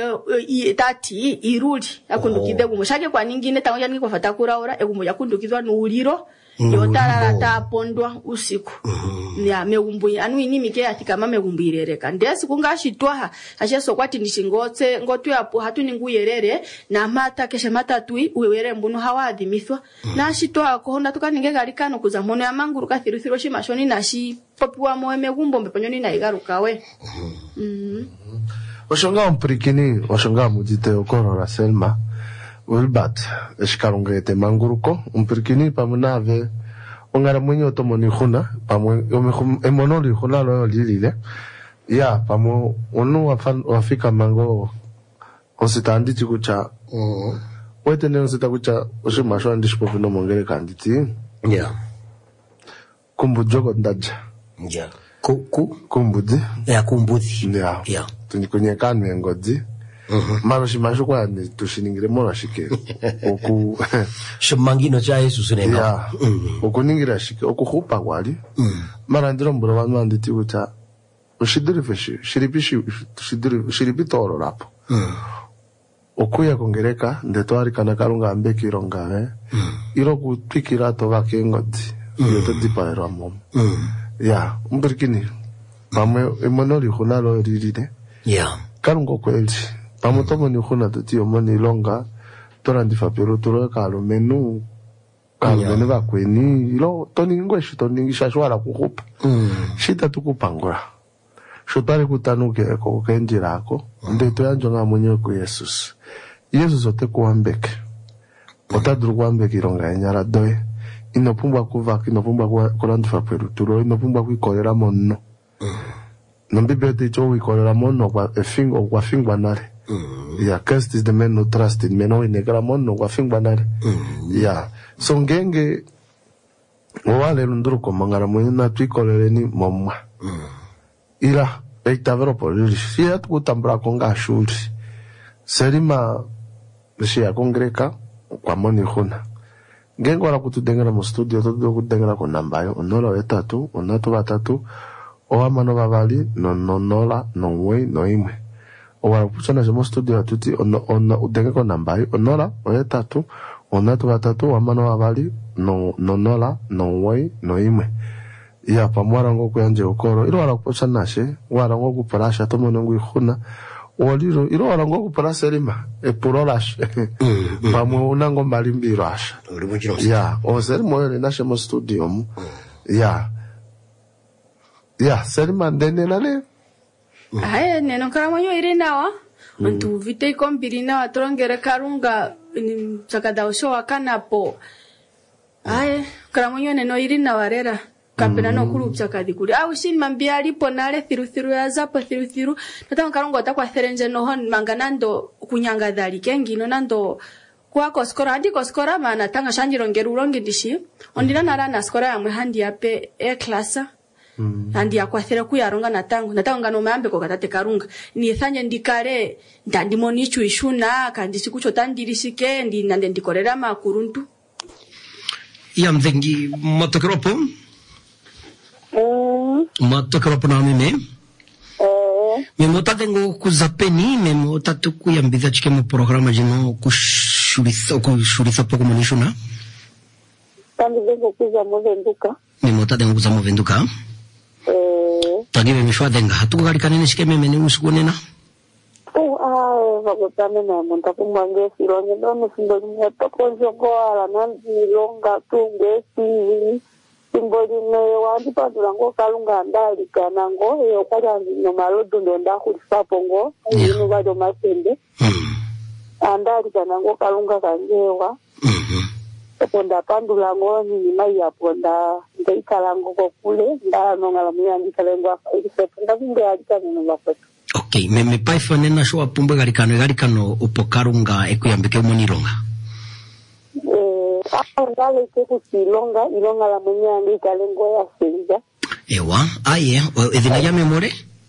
aye tati iruli akundukide gumu shake kwa ningine tango yani kwa fatakura ora egumu yakundukizwa n'uliro yotara tapondwa usiku mm. ya megumbu anu ini mike atika mame gumbirereka ndesi kungashitwa asheso kwati nishingotse ngotu yapo hatu ninguyerere na mata keshe matatui uwere mbuno hawadhimithwa mm. na shitwa ko honda tukaninge galikano kuza mono ya manguru kathirithiro shimashoni na shi popiwa mo megumbo mbeponyoni na igaruka we mm. mm. oshonga umprikini oshonga mudite okorora Selma Wilbat, eskarungete manguruko, umpirkini pamunave, ongara mwenye otomoni khuna, pamwe emonoli khuna lo lilile. Ya, pamu onu wafan wafika mango ositandi chikucha. Mm. Wete ne osita kucha oshimasho andishpo pino mongere kanditi. Yeah. Kumbujogo ndaja. Yeah. Ku ku kumbudi. Ya kumbudi. Yeah. Yeah. Tunikonye kanwe ngodi. Mhm. Maro shimasho kwa ni tushiningire mora shike. Oku shimangino cha Yesu sunenga. Ya. Mm. Oku ningira shike oku hupa wali. Mm. Mara ndiro mbura wanu anditi uta ushidiri feshi shiripi shidiri shiripi toro rapo. Mm. Oku ya kongereka ndeto ari kana karunga ambeki rongawe. Mm. Iro kutwikira toga kengoti. Mm. Yoto dipaero amom. Mm. Ya, umbirkini. Pamwe emonori khunalo riride. Ya. Karungo kweli. Pamo tomo ni khuna tuti omoni longa torandi fapero toro kalo menu kalo yeah. menu bakweni lo toni ngweshi toni ngishashwara kuhupa mm. shita tukupangura shotari kutanuke ko kenjirako mm. ndeto yanjo nga mwenye ku Jesus Jesus ote kuambeke otadru kuambeke ironga nyara doe inopumbwa kuvaka inopumbwa kulandifwa perutulo inopumbwa kuikolera monno nombibe ticho uikolera monno kwa efingo kwa fingwa nare yeah cast is the man no trust in meno inekala monno kwa fingwa nare yeah so ngenge wale lunduru ko mangara mwina tuikolere ni momma ila eitavero poliri sia tukutambura konga shuri serima sia kongreka kwa moni huna ngengo la kutudengera mu studio todo kudengera ko nambayo onola etatu onato batatu o amano babali no no nola no way no imwe o wala kuchana mu studio atuti ono ono udenge ko nambayo onola etatu onato batatu o amano babali no no nola no way no imwe ya pamwara ngo kuyanje ukoro ilo wala kuchana she wala ngo kuparasha tomo ngo ihuna waliro ilo wala ngo kuparasha lima e purolash pamwe unango malimbiro asha ya o seri moyo ni nashe mo studio mu ya ya seri mandene nale aye neno kara moyo ire nawa antu vite kompiri nawa trongere karunga sakada osho wakanapo aye kara moyo neno ire nawa rera kapena no kurupcha kadi kuri au shin mambia alipo nale thiru thiru ya zapo thiru thiru nataka karongo atakwa therenje no hon manganando kunyanga dali kengi no nando kwa koskora andi koskora mana tanga shanjiro ngeru ronge dishi ondina nara na skora ya mhandi yape e klasa andi akwathera kuyaronga natango natanga no mambe ko katate karunga ni thanye ndikare ndandi monichu ishuna kandi sikucho tandirishike ndi nande ndikorera makuruntu ya mvengi motokeropo Mm. Matokero na mimi. Eh. Mimi tengo kuzapeni mimi tatuku ya mbidha chike mu programa jino kushulisa kushulisa poko munishuna. Kandi vengo kuza movenduka. Mimi tengo kuza movenduka. Eh. Tagi mimi shwa denga hatuku kali kanene shike mimi ni usukunena. Oh ah vakotame na monta kumwange sironye ndo sindo ni tokonjo ko ala nanzi longa tunge si simboli ne wandi padulango kalunga ndali kanango yo kwala no malodo ndo ndakulisapo ngo yino bado masende Mhm. andali kanango kalunga kanjewa Mhm. ponda pandulango ni mai aponda ndeikalango ko kule ndano ngala myangi kalengo afa iseponda kunge alikana no bakoto. Okay, mimi paifone na shwa pumbe galikano galikano upokarunga ekuyambike monironga. Eh, ngale ke kusilonga ilonga la mwenyangi kalengo ya senja. Ewa, aye, edina ya memore?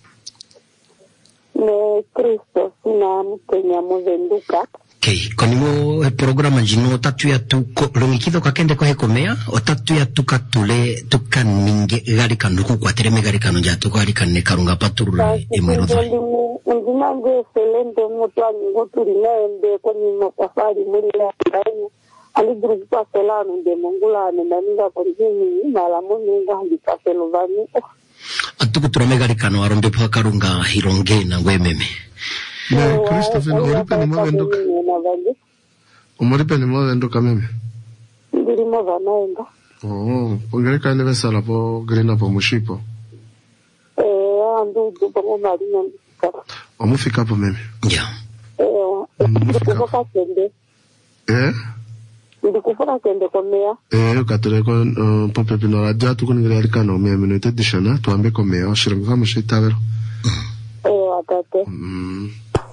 Ne Kristo sina mkenya movenduka. Okay, konimo e programa jino tatu ya tu longikido kakende ko hekomea o tatu ya tukatule tukaninge galikano ku kwatereme galikano ja to galikane karunga paturula emero dwa. Ndina nge selende mutwani ngoturi naende konimo safari muri la ndani. Ali grupu kwa selano nde mongula amendaninga konjini malamuni ngangi kafelovani. Atuku turome galikano arombe pa karunga hironge na ngwememe. Ne Christopher uripe ni movenduka umuripe ni movenduka meme ndiri mova naenda oh pongereka ile vesala po grina po mushipo eh andu dupo ngomari ndika omufika po meme Ya. eh ndikufoka kende eh ndikufoka kende komea eh ukatore ko uh, pope pino radio tukungira alikano meme no tedishana tuambe komea oshiringa kama shitavero eh atate mm.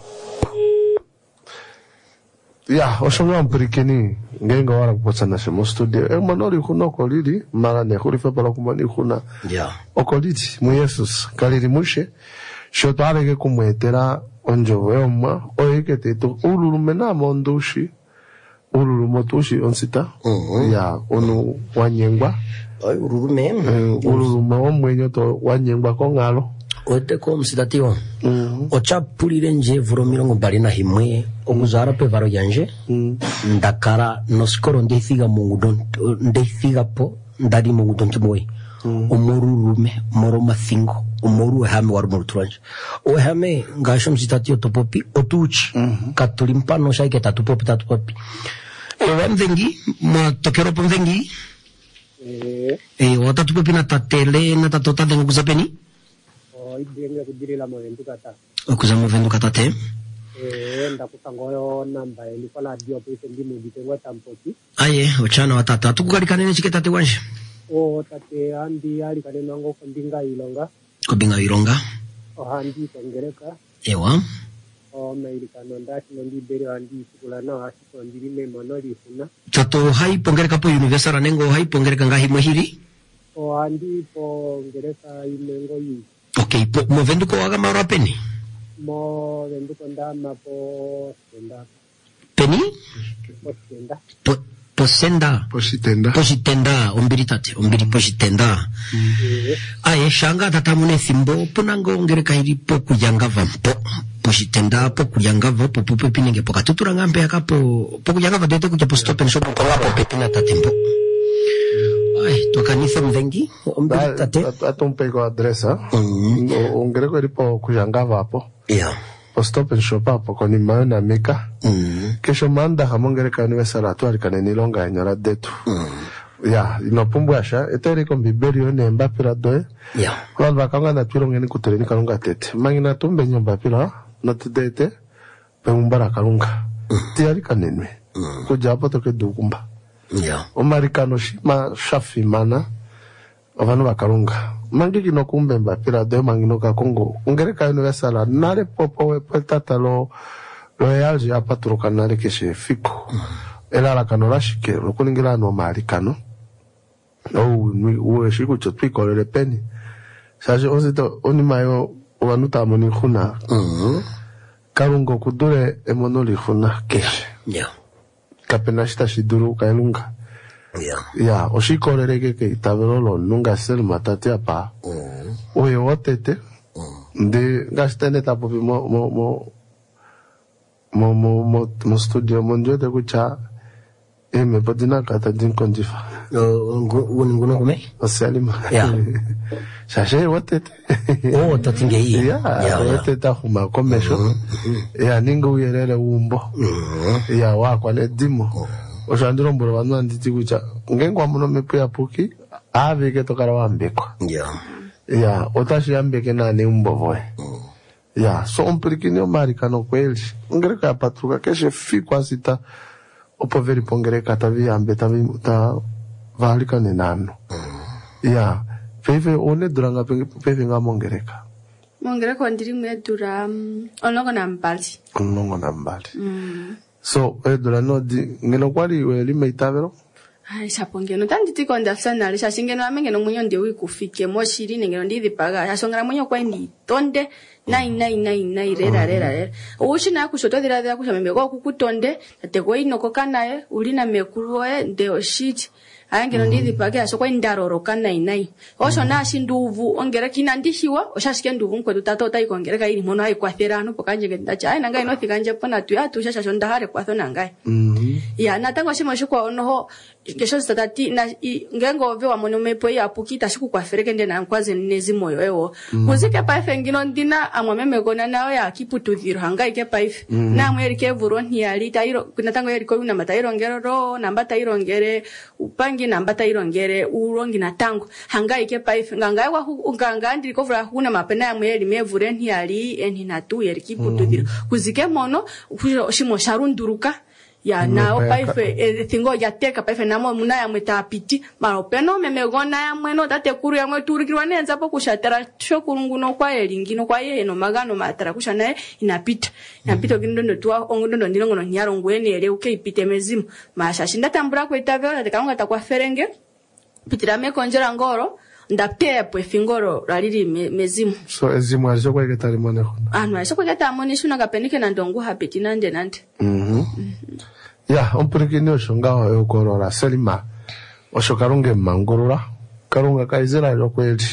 Ya, oshonga mpirikeni ngenga wara kupotsana shemo studio e manori kuno kolidi mara ne khurifa pala kumani kuna Ya. okolidi mu Jesus kaliri mushe shotare ke kumwetera onjo weoma oike to ululu mena mondushi ululu motushi onsita Mhm. ya onu wanyengwa Ay ururume. uh, ululu momwenyo to wanyengwa ko ngalo Ote ko msitatio. mm Ocha pulire nje vuro mirongo mbali na himwe okuzara pe varo yanje mm ndakara noskoro ndethiga mungu don ndethiga po ndari mungu don timoy omorurume moro mathingo omoru hame war morutranje o hame ngasho msitatio topopi otuchi katulimpa no shaike tatupopi tatupopi e wengi ma tokero ponvengi eh e watatupopi na tatele na tatota dengo kuzapeni idenga kudirila movenduka ta okuza movenduka tate eh ndakusangoyo namba elikola dio pese ndimu ditengwa tampoti aye ochana watatu atukukalikane nechiketate wanje o tate andi ali kanena ngo kondinga ilonga kubinga ilonga o handi kongereka ewa o meilikano ndati ndi bere andi kulana asiko ndiri me monoli funa chato hai pongereka po universal nengo hai pongereka ngahi mohiri o andi pongereka imengo yi okay po movendo ko aga mara peni mo vendo ndama po senda peni po senda po posenda positenda positenda ombiritate ombiri positenda mm. aye shanga tatamune simbo punango ngereka iri po kujanga vampo positenda po kujanga vapo po pepinenge po katutura ngambe akapo po kujanga vadete kuja po stop and shop ko ngapo pepina tatempo ay to kanisa mvengi ombiritate atompego adresa ongereko iri po kujanga vapo yeah po stop and shop hapo koni maana mika mm. kesho manda hamongereka universal atwali kaneni longa nyara detu mm. ya inopumbu asha etere ko biberio ne mbapira doe ya kwa bakanga na twiro ngeni kutereni kalunga tete mangina tumbe nyomba pira na tudete pe umbara kalunga mm. tiari kanenwe mm. kujapo toke dukumba ya omarikano shima shafi mana ovano bakalunga mangi no kumbe mbapira doe mangino ka Kongo ungereka universal nare popo we petata lo loyalji apa turokanale keshe fiko mm. ela la kanorashike lokuningira no marikano oh uwe shiku chotpiko lele peni saje ozito onimayo wanuta moni khuna mm. karungo kudure emonoli khuna keshe ya kapena shita shiduru kailunga ya ya oshiko lele ke itabelo nunga sel matati apa mm. oye wotete mm. de gastene tapo mo mo mo mo mo mo mo studio monjo de kucha e me podina kata din konjifa woni ngono kome asalima ya shashe wotete oh tatinge hii ya wotete huma komesho ya ningo uyelele umbo ya wakwa ne dimo oshandiro mboro wanu nditi kucha ngengwa muno mepo ya puki ave ke tokara wambekwa ya ya otashi ambeke na ne umbo voe ya so umprikinio marikano kweli ngereka patruka keshe fikwa sita opo veri pongereka tavi ambe tavi ta valika nenano mm. ya feve one duranga feve nga mongereka mongereka ndiri mwedura um, onongo na mbali onongo na mbali mm. so edura no di ngeno kwali weli meitavero ai sapongeno tanditi konda sana alisha singeno amengeno munyo ndi wikufike moshiri ngeno ndi dipaga yasongera munyo kwa ndi tonde nai nai nai nai rera rera rera ushina kushoto dira dira kushamembe ko kukutonde tateko inoko kanaye ulina mekuroe nde shit ayangeno ndi dipaga so kwa ndaroro kanai nai osho na shinduvu ongera kina ndishiwa oshashike nduvu nkwe tutato tai kongera kai ni mono ai kwatherano pokanje ngenda cha ai nangai no thikanje pona tu ya tu shasha shonda hare kwatho nangai mhm ya natango shimo shikwa onoho kesho statati na ngengo ve wa mono mepo ya pukita shiku kwa fereke ndena nkwaze nezi moyo ewo muzike pa fengino ndina amwameme kona nayo ya kiputu dhiro hangai ke paife na amweri ke vuro ntiyali tairo natango yeri ko una matairo ngero ro namba tairo ngere upangi namba tairo ngere urongi natango hangai ke paife ngangai wa nganga ndiri ko vura huna mapena ya mweri mevure ntiyali eni natu yeri kiputu dhiro kuzike mono shimo sharunduruka ya na opaife e tingo ya teka paife namo muna ya mwetapiti maro peno memegona ya mweno tate kuru ya mweturikirwa nenza po kushatara shokurungu no kwa elingino kwa ye no magano matara kushana inapita inapita kindo ndo tuwa ongondo ndo ndilongo no nyaro ngwene ele uke ipite mezimu mashashinda tambura kwa itavyo tate kanga takwa ferenge pitira me konjera ngoro ndapte po fingoro raliri me, mezimu so ezimu alizo kwa ketali mone khona anu alizo kwa ketali mone shuna kapenike na ndongu hapiti nande nande mhm mm ya umprikinio shonga eukorora selima oshokarunge mangurura karunga kaizera lo kweli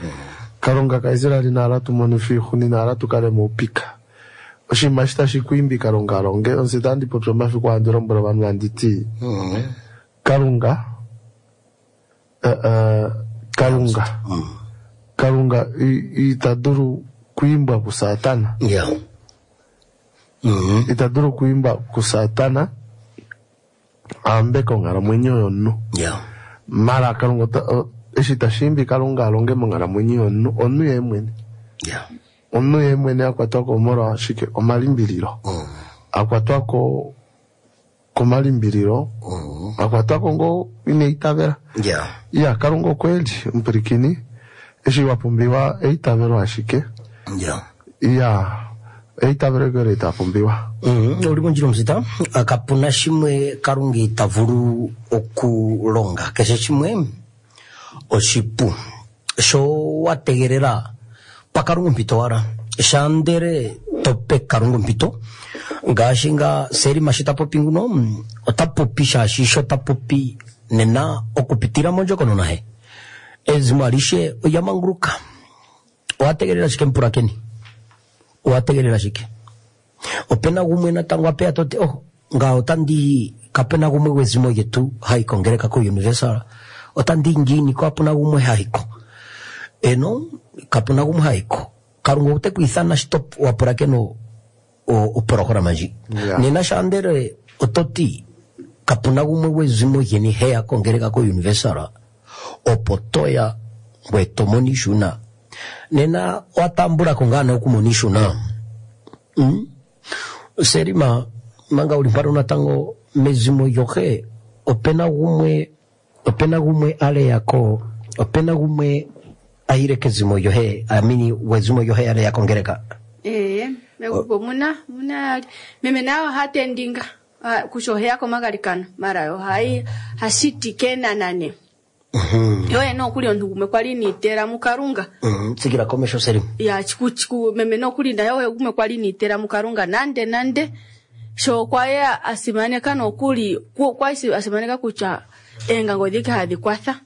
karunga kaizera linala tumone fi khuni nala tukale mopika oshimashita shikwimbi karunga ronge onsidandi potro mafi kwa ndiro mboro bamlanditi mhm karunga eh uh, karunga mm. karunga itaduru kuimba kusatana yeah mhm itaduru kuimba kusatana ambe kongara mwenyo no yeah mara karunga uh, eshita shimbi karunga alonge mongara mwenyo no onu yemwene yeah onu yemwene akwatoko mora shike omalimbiliro mm. akwatwako komalimbiriro Mm. akwatwako ngo ineitavera Yeah. ya karungo kweli mpirikini eshi wapumbiwa eitavero ashike Yeah. ya eitavero gore itapumbiwa Mm, uri munjiro mzita akapuna shimwe karungi tavuru okulonga keshe shimwe oshipu sho wategerera pakarungu mpito wara shandere tope karungu mpito ngashinga seri mashita popi nguno mm, otapopi shashisho tapopi nena okupitira monjo kono nahe ezimalishe oyamanguruka wategerera shike mpura keni wategerera shike opena gumwe natango apea tote oh nga otandi kapena gumwe wezimo yetu haiko ngereka ko universal otandi ngini ko apuna gumwe haiko eno kapuna gumwe haiko karungo te kuithana stop wapura keno o, o programa ji Yeah. nina shandere ototi kapuna gumwe wezimo yeni hea kongereka ko universal opotoya wetomoni shuna nena watambura kongana okumoni shuna mm? serima manga ulimpara unatango mezimo yohe opena gumwe opena gumwe ale yako opena gumwe ahire kezimo yohe amini wezimo yohe ale yako ngereka Eh, mekupo muna muna meme nao hatendinga uh, kushohea ko magalikana marayo hai hasiti kena nane mhm yo eno kuli ondugume kwali ni tera mukarunga mhm sigira komesho serima ya chiku chiku meme no kuli ndayo yo gume kwali ni tera mukarunga nande nande sho kwaya asimane kano kuli kwa isi asimane ka kucha enga ngodike hadi kwatha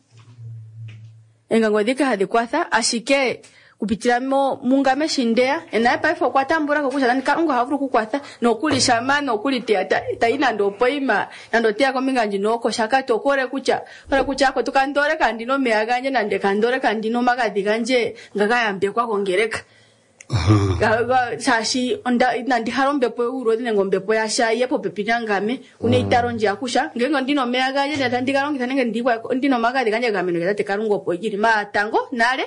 enga ngodike hadi kwatha ashike kupitira mo mungame shindea enaye paifo kwatambura ko kucha karungo havuru kukwatha no kuli shama no kuli teata taina ndo poima ndo tea ko minganji noko shaka tokore kucha para kucha ko tukandore kandi no meaganje nande kandore kandi no magadi ganje ngaga yambe kwa kongereka gaga sashi onda nandi harombe po uro dine ngombe po yasha yepo pepinangame une itaro nje akusha ngengo ndino meaganje ndandi karongi tanenge ndikwa ndino magadi ganje gameno gate karungo po giri matango nale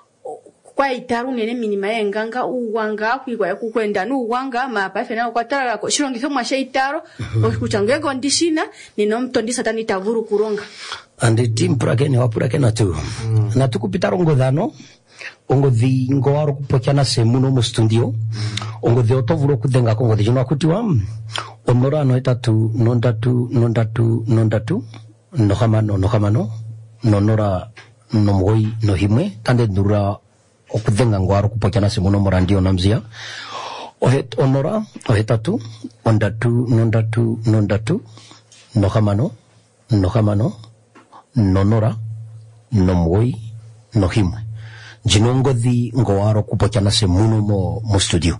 kwa itaru nene minima yenganga uwanga kwigwa yakukwenda nu uwanga mapa fena kwatara ko shirongitho mwa sheitaro okuchanga kondishina nino mtondi satani tavuru kuronga ande timpura kene wapura kena tu mm. na tukupita rongo dhano ongo dhi ngowaro kupochana semuno mu studio ongo dhi otovuro kudenga kongo dhi jino akutiwa onora no etatu nondatu nondatu nondatu nohamano nohamano nonora nomgoi nohimwe tande ndura okudenga ngwaro kupochana semuno morandio namzia ohet onora ohetatu ondatu nondatu nondatu nohamano nohamano nonora nomgoi nohimwe jinongo dhi ngowaro kupochana semuno mo, mo studio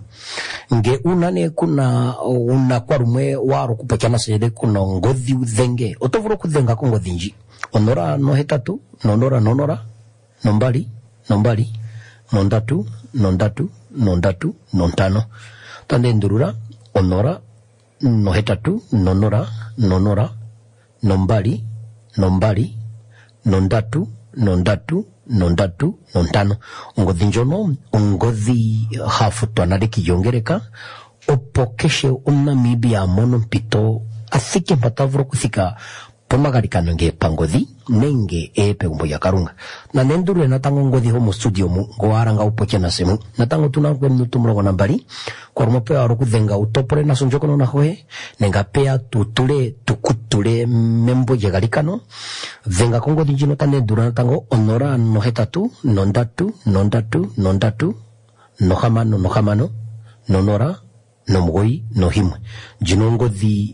nge unane kuna una kwarumwe waro kupochana sede kuna ngodhi udhenge otovuro kudhenga ko ngodhi nji onora no hetatu nonora nonora nombali nombali nondatu nondatu nondatu nontano tande ndurura onora no hetatu nonora nonora nombali nombali nondatu nondatu nondatu nontano ngodhi njono ngodhi hafu twanade kiyongereka opokeshe unamibia mono mpito athike mpatavuro kuthika pomagarikano nge pangodhi nenge epe umbo ya karunga na nenduru natango ngodhi homo studio mu ngoaranga upochena semu natango tunakwe mnutumrogo nambali kwa rumope wa rukudhenga utopore na sonjoko no nahoe nenga pea tutule tukutule membo ya garikano venga kongo dinjino tane dura natango onora no hetatu nondatu nondatu nondatu nohamano nohamano nonora nomgoi nohimwe jinongo di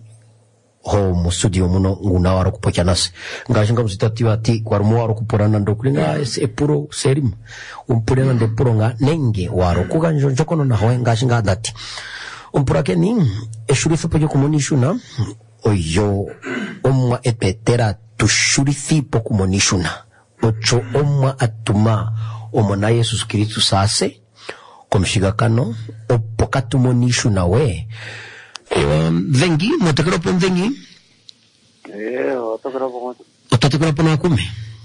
ho mu studio muno nguna waro kupochanas ngashinga msitatiwa ati kwa rumo waro kuporana ndokulinga ese puro serim umpurena nde puro nga nenge waro kuga njonjoko no nahoe ngashinga dati umpura keni eshurifu pojo kumonishuna oyo omwa epetera tushurifi po kumonishuna ocho omwa atuma omona Yesus Kristu sase komshigakano opokatumonishuna we Um, vengi, motekero pon vengi? Eh, otokero pon. Ototekero pon akume?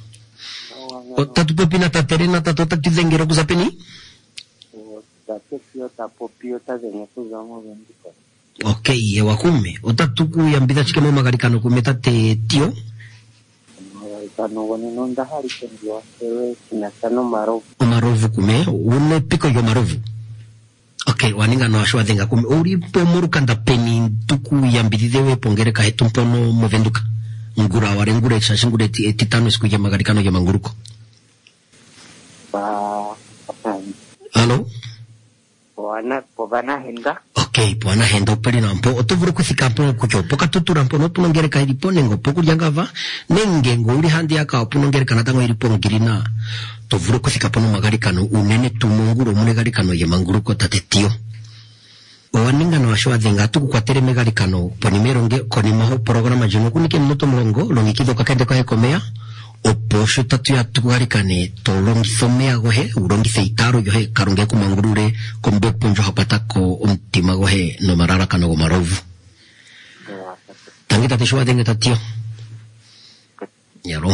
Otatu popina taterina tatota tu vengero kusapini? Tapopio tapopio ta vengi kuzamo vengi. Okay, ya wakume. Otatuku yambitha chike mo magarikano kumeta te tio. Magarikano wani nonda hari kendio sewe kinasano marovu. Marovu kume, une piko yo marovu. Okay, waninga no ashwa denga kume. Uri po moru kanda peni tuku yambithidewe pongere ka hetumpono movenduka. Ngura ware ngure chashingure ti titano siku ya magarikano ya manguruko. Ba apani. Hello? Poana povana henda. Okay, poana henda uperi na mpo. Otuvuru kufika mpo kucho. Poka tutura mpo no punongere ka hiripo nengo. Poku jangava. Nenge ngo uri handi yaka punongere kanatango hiripo ngirina. Tovuru kufika mpo no magarikano. Unene tumunguru mune garikano ya manguruko tatetio. Owaninga no ashwa dhenga tuku kwa tere megarikano. Ponimero nge konimaho programa jino. Kunike mnoto mlongo. Longikido kakende kwa hekomea. Oposho tatu ya tukugarikane tolongi somea gohe urongi seitaro yohe karunge kumangurure kombe ponjo hapatako umtima gohe no marara kano go marovu tangi tate shwa denge tatio yaro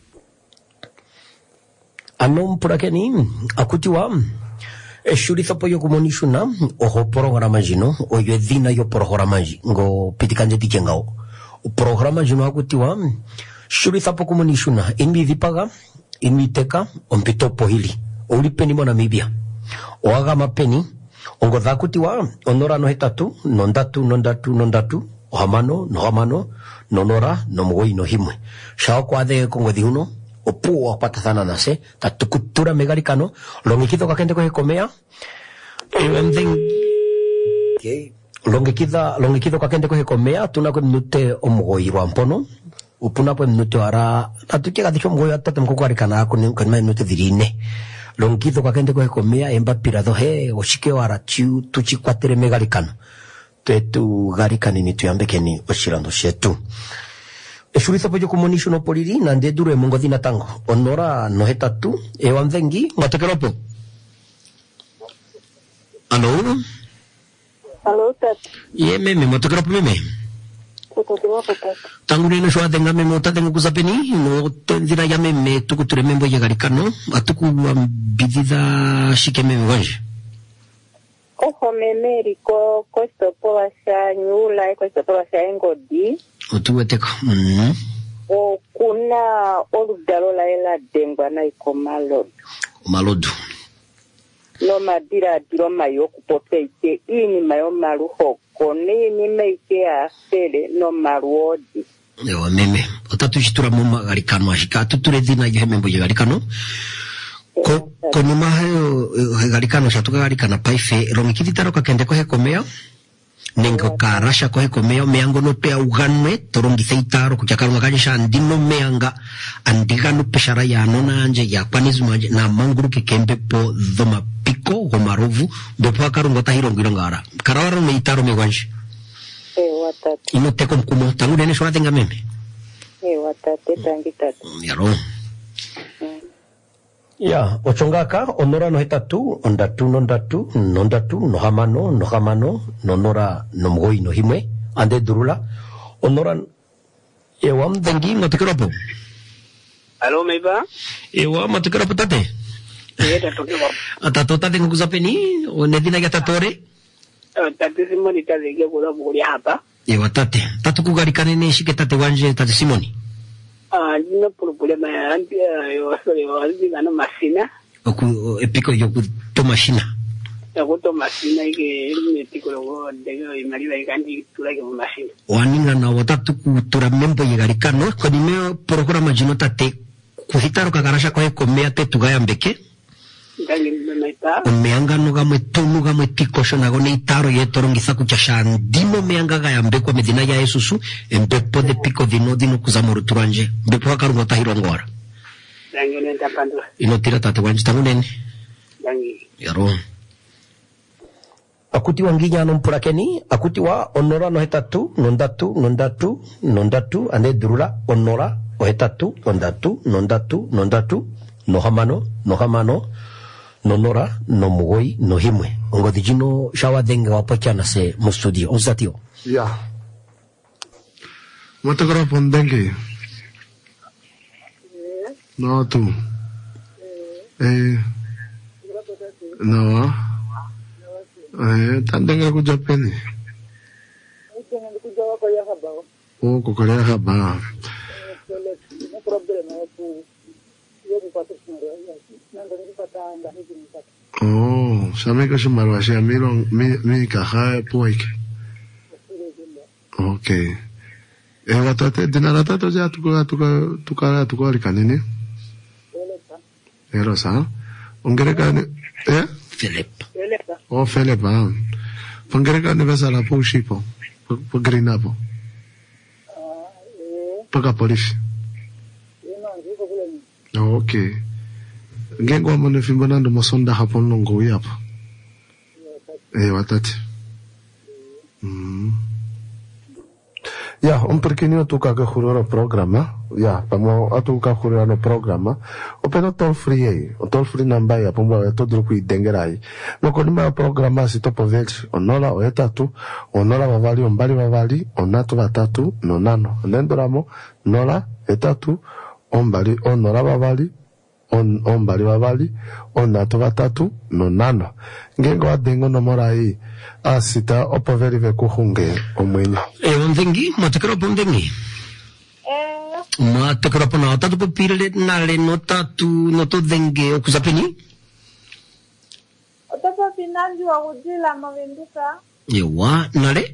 ano mpurakeni akuti wa eshuri thapo yo kumonishuna oho programa jino oyo edhina yo programa ngo pitikanje tikengao programa jino akuti wa shuri thapo kumonishuna inmi vipaga inmi teka ompito pohili uli peni mo Namibia oaga mapeni ongo dhakuti wa onora no hetatu nondatu nondatu nondatu ohamano no hamano nonora no mgoi no himwe shao kwa de kongo diuno opu o patathana nase tatukutura megarikano longikito kakende ko hekomea and then okay longikida longikito kakende ko hekomea tunako minute omgoi rwampono upuna po minuto ara atuke kadisho mgoyo atata mkugarikana ako ni kanima minuto dirine longkizo kakende ko hekomea emba pirado he oshike wara chiu tuchi kwatere megarikano tetu garikani ni tuyambekeni oshirando shetu eshuriza pojo kumonisho no poliri nande duro emungo dina tango onora no hetatu e wanzengi ngatakeropo alo Alo, tatu. ye meme ngatakeropo meme tangu nino shwa denga meme utadenga kuzapeni no tendira ya meme tukuture membo ya garikano atuku ambidida shike meme wanje Oho meme riko kosto pola sha nyula kosto pola sha engodi otuweteka mhm o kuna oludalo la ela dengwa na iko malodu malodu no madira diro mayo kupopeite ini mayo maruho kone ni meike afere no maruodi ewa meme otatu shitura muma garikano ashika tuture dina ya membo ya garikano ko konuma hayo garikano shatuka garikana paife romikititaro kakende ko hekomea nengo karasha ko hekomea meango no pe uganwe torongi seitaro kuchakaronga kanyisha ndino meanga andiga no peshara ya nona anje ya panizuma na manguru kekembe po dhoma piko gomarovu dopa karungo tahirongo irongara karawaro meitaro megwanshi e watatu ino teko mkumo tangu nene shwa tenga meme e watatu tangi tatu yaro ya ochongaka onora no hetatu ondatu nondatu nondatu no hamano no hamano nonora no mgoi no himwe ande durula onora ewa mdengi ngatekeropo alo meiba ewa matekeropo tate yeta tokewa atatota tengo kuzapeni onedina ya tatore tate simoni tazege kula buri hapa ewa tate tatu kugarikane ne shike tate wanje tate simoni ah no problema ya antia yo sore wazi kana masina oku epiko yo to machina ya kuto masina ike ni epiko lo ndego imaliwa ikandi tulake mu masina waninga na watatu kutura membo yegarikano ko dime programa jino tate kuhitaro kagarasha ko hekomea te tugaya mbeke ndangi mmeita meanga gamwe tonu gamwe tikosho nago ne itaro yetorongisa kuchasha ndimo meanga ga yambekwa medina ya Yesusu embepo de piko dino dino kuzamoro turanje mbepo akarungo tahirongora ndangi nenda pandura inotira tate wanje tangunene ndangi yaro akuti wanginya no mpurakeni akuti wa onora no hetatu nondatu nondatu nondatu ande durula onora o hetatu nondatu nondatu nondatu no hamano no hamano nonora no mugoi no himwe ngo dijino shawa denga wapochana se mu studio on satio ya motakara pondengi no tu eh no eh tandenga ku japeni Oh, kukolera haba. No problema tu. Yo me paso con ella. Nando ni patanga ni ni. Oh, same ka shumaro ashe miro mi mi kaha poike. Okay. E watate dinara tato ja tuka tuka tuka tuka likanini. Ero sa. Ongereka ne eh? Philip. Oh, Philip. Ah. Ongereka ne vesala po shipo. Po grinapo. Paka polisi. Okay. Gengo amone fimbonando mosonda hapo nongo yapo. Eh watati. Mm. Ya, un pequeño tuka que juró el programa. Ya, vamos a tuka juró el programa. O pero todo free, o todo free namba ya pomba ya todo ku dengerai. No konima programa si to povel, onola o etatu, onola bavali ombali bavali, onato batatu, nonano. Nendoramo nola etatu, ombali onola bavali, on ombali bavali, onato batatu, nonano. Ngengo adengo no morai. Asita opoveri ve kuhunge omwenye. E ondengi, matakero pondengi. Eh. Matakero pona tatu popirele nale notatu noto denge okuzapeni. Otopa pinanji wa kujila mavenduka. Yewa nale.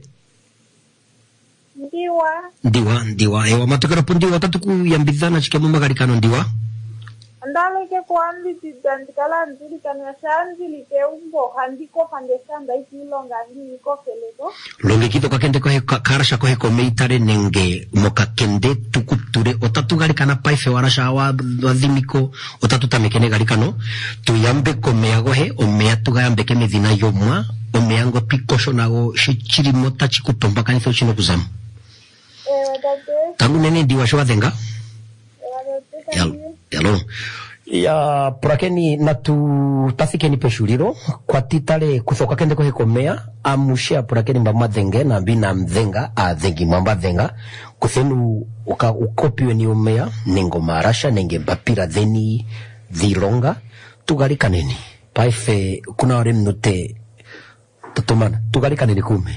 Ndiwa. Ndiwa ndiwa. Ewa matakero pondiwa tatu ku yambizana chikemo magarikano ndiwa. Andalo ke kwambi tidandikala nzuri kana shanzi like umbo handiko handeshanda ikilonga ndiko kelego. Longe kito kakende kohe karasha kohe komeitare nenge mokakende tukuture otatu garikana paife warasha wa wadhimiko otatu tamekene garikano tuyambe komea gohe omea tugayambe ke medina yomwa omeango pikosho nago shichiri mota chikutomba kanitho chino kuzamu. Eh wadate. Tangu nene ndiwa shwa dhenga. Eh wadate. Yalo. Ya purakeni natu tafikeni peshuliro kwa titale kusoka kende kohe komea amushia purakeni mbama dhenge na bina mdhenga a dhengi mbamba dhenga kusenu uka ukopiwe ni umea nengo marasha nenge bapira dheni dhilonga tugalika nini paife kuna wale mnote tatomana tugalika nini kume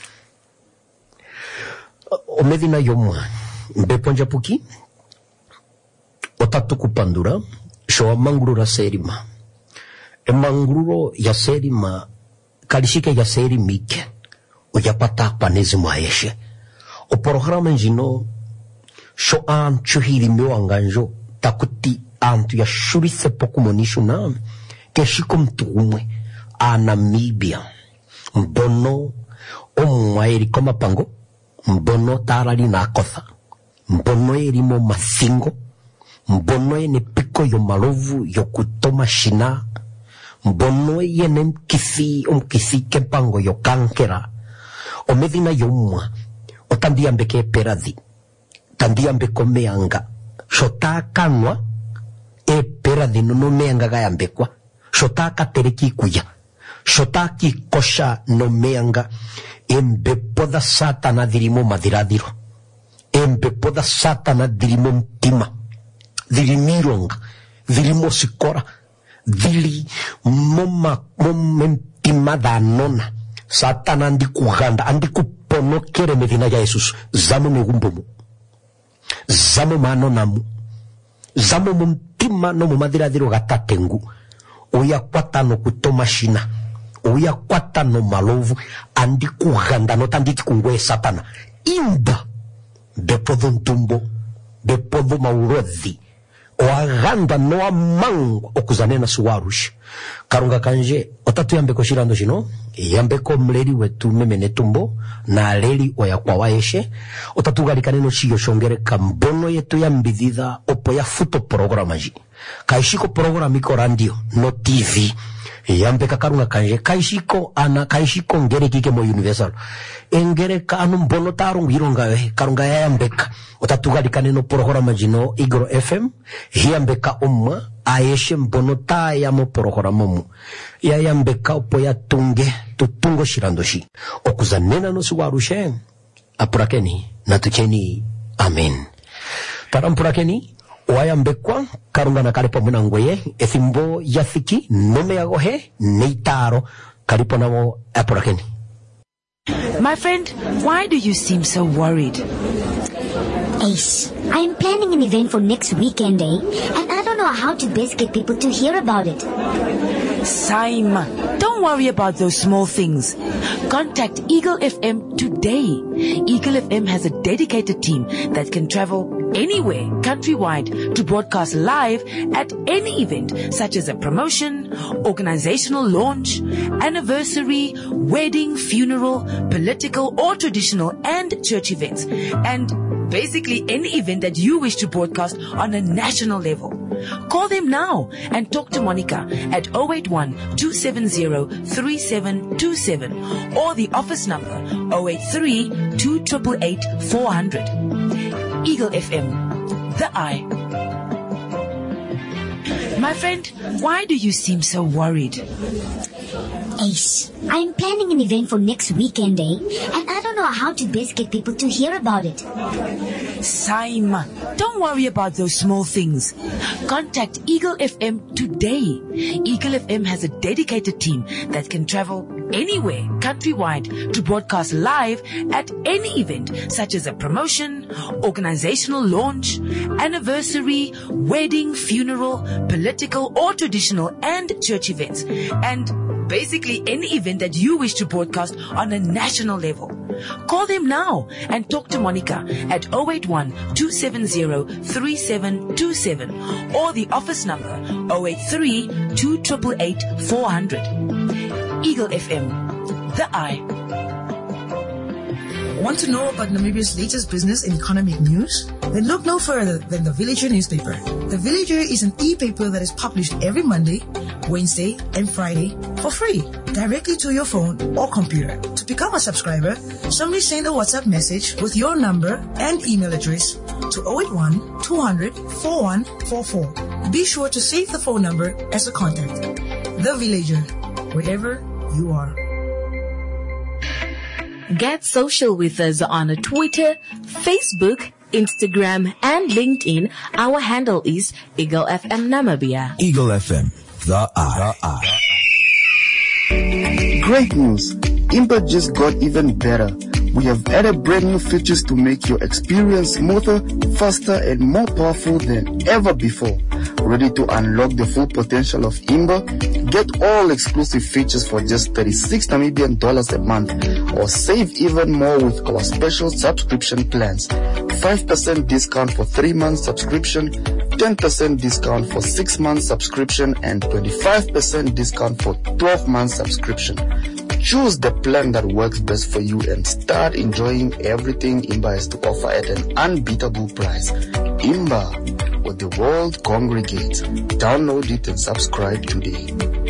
omedina yomwa mbeponja puki otatu kupandura showa mangurura serima e mangururo ya serima kalishike ya seri mike uyapata panezi mwaeshe o programa njino sho an chuhiri miwanganjo takuti antu ya shurise poku monishu na keshiko mtuumwe a Namibia mbono o mwaeri koma pango mbono tarali na kotha mbono erimo masingo mbono ene piko yo malovu yo kutoma shina mbono ene mkisi umkisi kempango yo kankera o medina yo mwa o tandia mbeke peradhi tandia mbeko meanga shota kanwa e peradhi no meanga gaya mbekwa shota katereki kuya shota ki kosha no meanga embe poda satana dirimo madiradiro embe poda satana dirimo mtima dhili mironga, dhili mosikora, dhili moma, momemtima dhanona. Satana andi kuganda, andi kupono kere medina ya Jesus. Zamo megumbomu. Zamo manonamu. Zamo mumtima no mumadira dhiro gatatengu. Oya kwata no kutoma shina. Oya kwata no malovu. Andi kuganda no tanditi kungwe satana. Imba. Bepodho ntumbo. Bepodho maurodhi. Oaganda no amango okuzanena suwarush karunga kanje otatu yambeko shirando shino yambeko mleri wetu memene tumbo na leli oya kwa waeshe otatu galikane no shiyo shongere kambono yetu yambidhida opo ya futo programa ji kaishiko programa iko radio no T V yambeka karunga kanje kaishiko ana kaishiko ngere kike mo universal engere kanu mbono tarungu ironga we karunga ya yambeka otatu galikane no programa jino Igro F M hiyambeka umma aeshe mbono ta ya mo programa mu ya yambeka opo ya tunge tutungo shirandoshi okuzanena no siwarushe apurakeni natucheni amen tarampurakeni wayambekwa karunga na kalipo muna ngoye ethimbo yathiki nome yagohe neitaro kalipo namo apurakeni My friend, why do you seem so worried? Ace, I am planning an event for next weekend, eh? And I don't know how to best get people to hear about it. Saim, don't worry about those small things. Contact Eagle F M today. Eagle F M has a dedicated team that can travel anywhere countrywide to broadcast live at any event, such as a promotion, organizational launch, anniversary, wedding, funeral, political or traditional and church events, and basically any event that you wish to broadcast on a national level. Call them now and talk to Monica at zero eight one, two seven zero, three seven two seven or the office number zero eight three, two eight eight, eight, four zero zero. Eagle F M, the eye. My friend, why do you seem so worried? Ace, I am planning an event for next weekend, eh? And I don't know how to best get people to hear about it. Saim, don't worry about those small things. Contact Eagle F M today. Eagle F M has a dedicated team that can travel anywhere countrywide to broadcast live at any event, such as a promotion, organizational launch, anniversary, wedding, funeral, political or traditional and church events, and basically any event that you wish to broadcast on a national level. Call them now and talk to Monica at zero eight one, two seven zero, three seven two seven or the office number zero eight three, two eight eight, eight, four zero zero. Eagle F M, the eye. Want to know about Namibia's latest business and economic news? Then look no further than the Villager newspaper. The Villager is an e-paper that is published every Monday, Wednesday, and Friday for free, directly to your phone or computer. To become a subscriber, simply send a WhatsApp message with your number and email address to zero eight one, two hundred, four one four four. Be sure to save the phone number as a contact. The Villager, wherever you are. Get social with us on Twitter, Facebook, Instagram, and LinkedIn. Our handle is Eagle F M Namibia. Eagle F M, the eye. The eye. Great news! Imba just got even better. We have added brand new features to make your experience smoother, faster, and more powerful than ever before. Ready to unlock the full potential of Imba? Get all exclusive features for just thirty-six Namibian dollars a month, or save even more with our special subscription plans. five percent discount for three months subscription, ten percent discount for six months subscription, and twenty-five percent discount for twelve months subscription. Choose the plan that works best for you and start enjoying everything Imba has to offer at an unbeatable price. Imba, where the world congregates. Download it and subscribe today.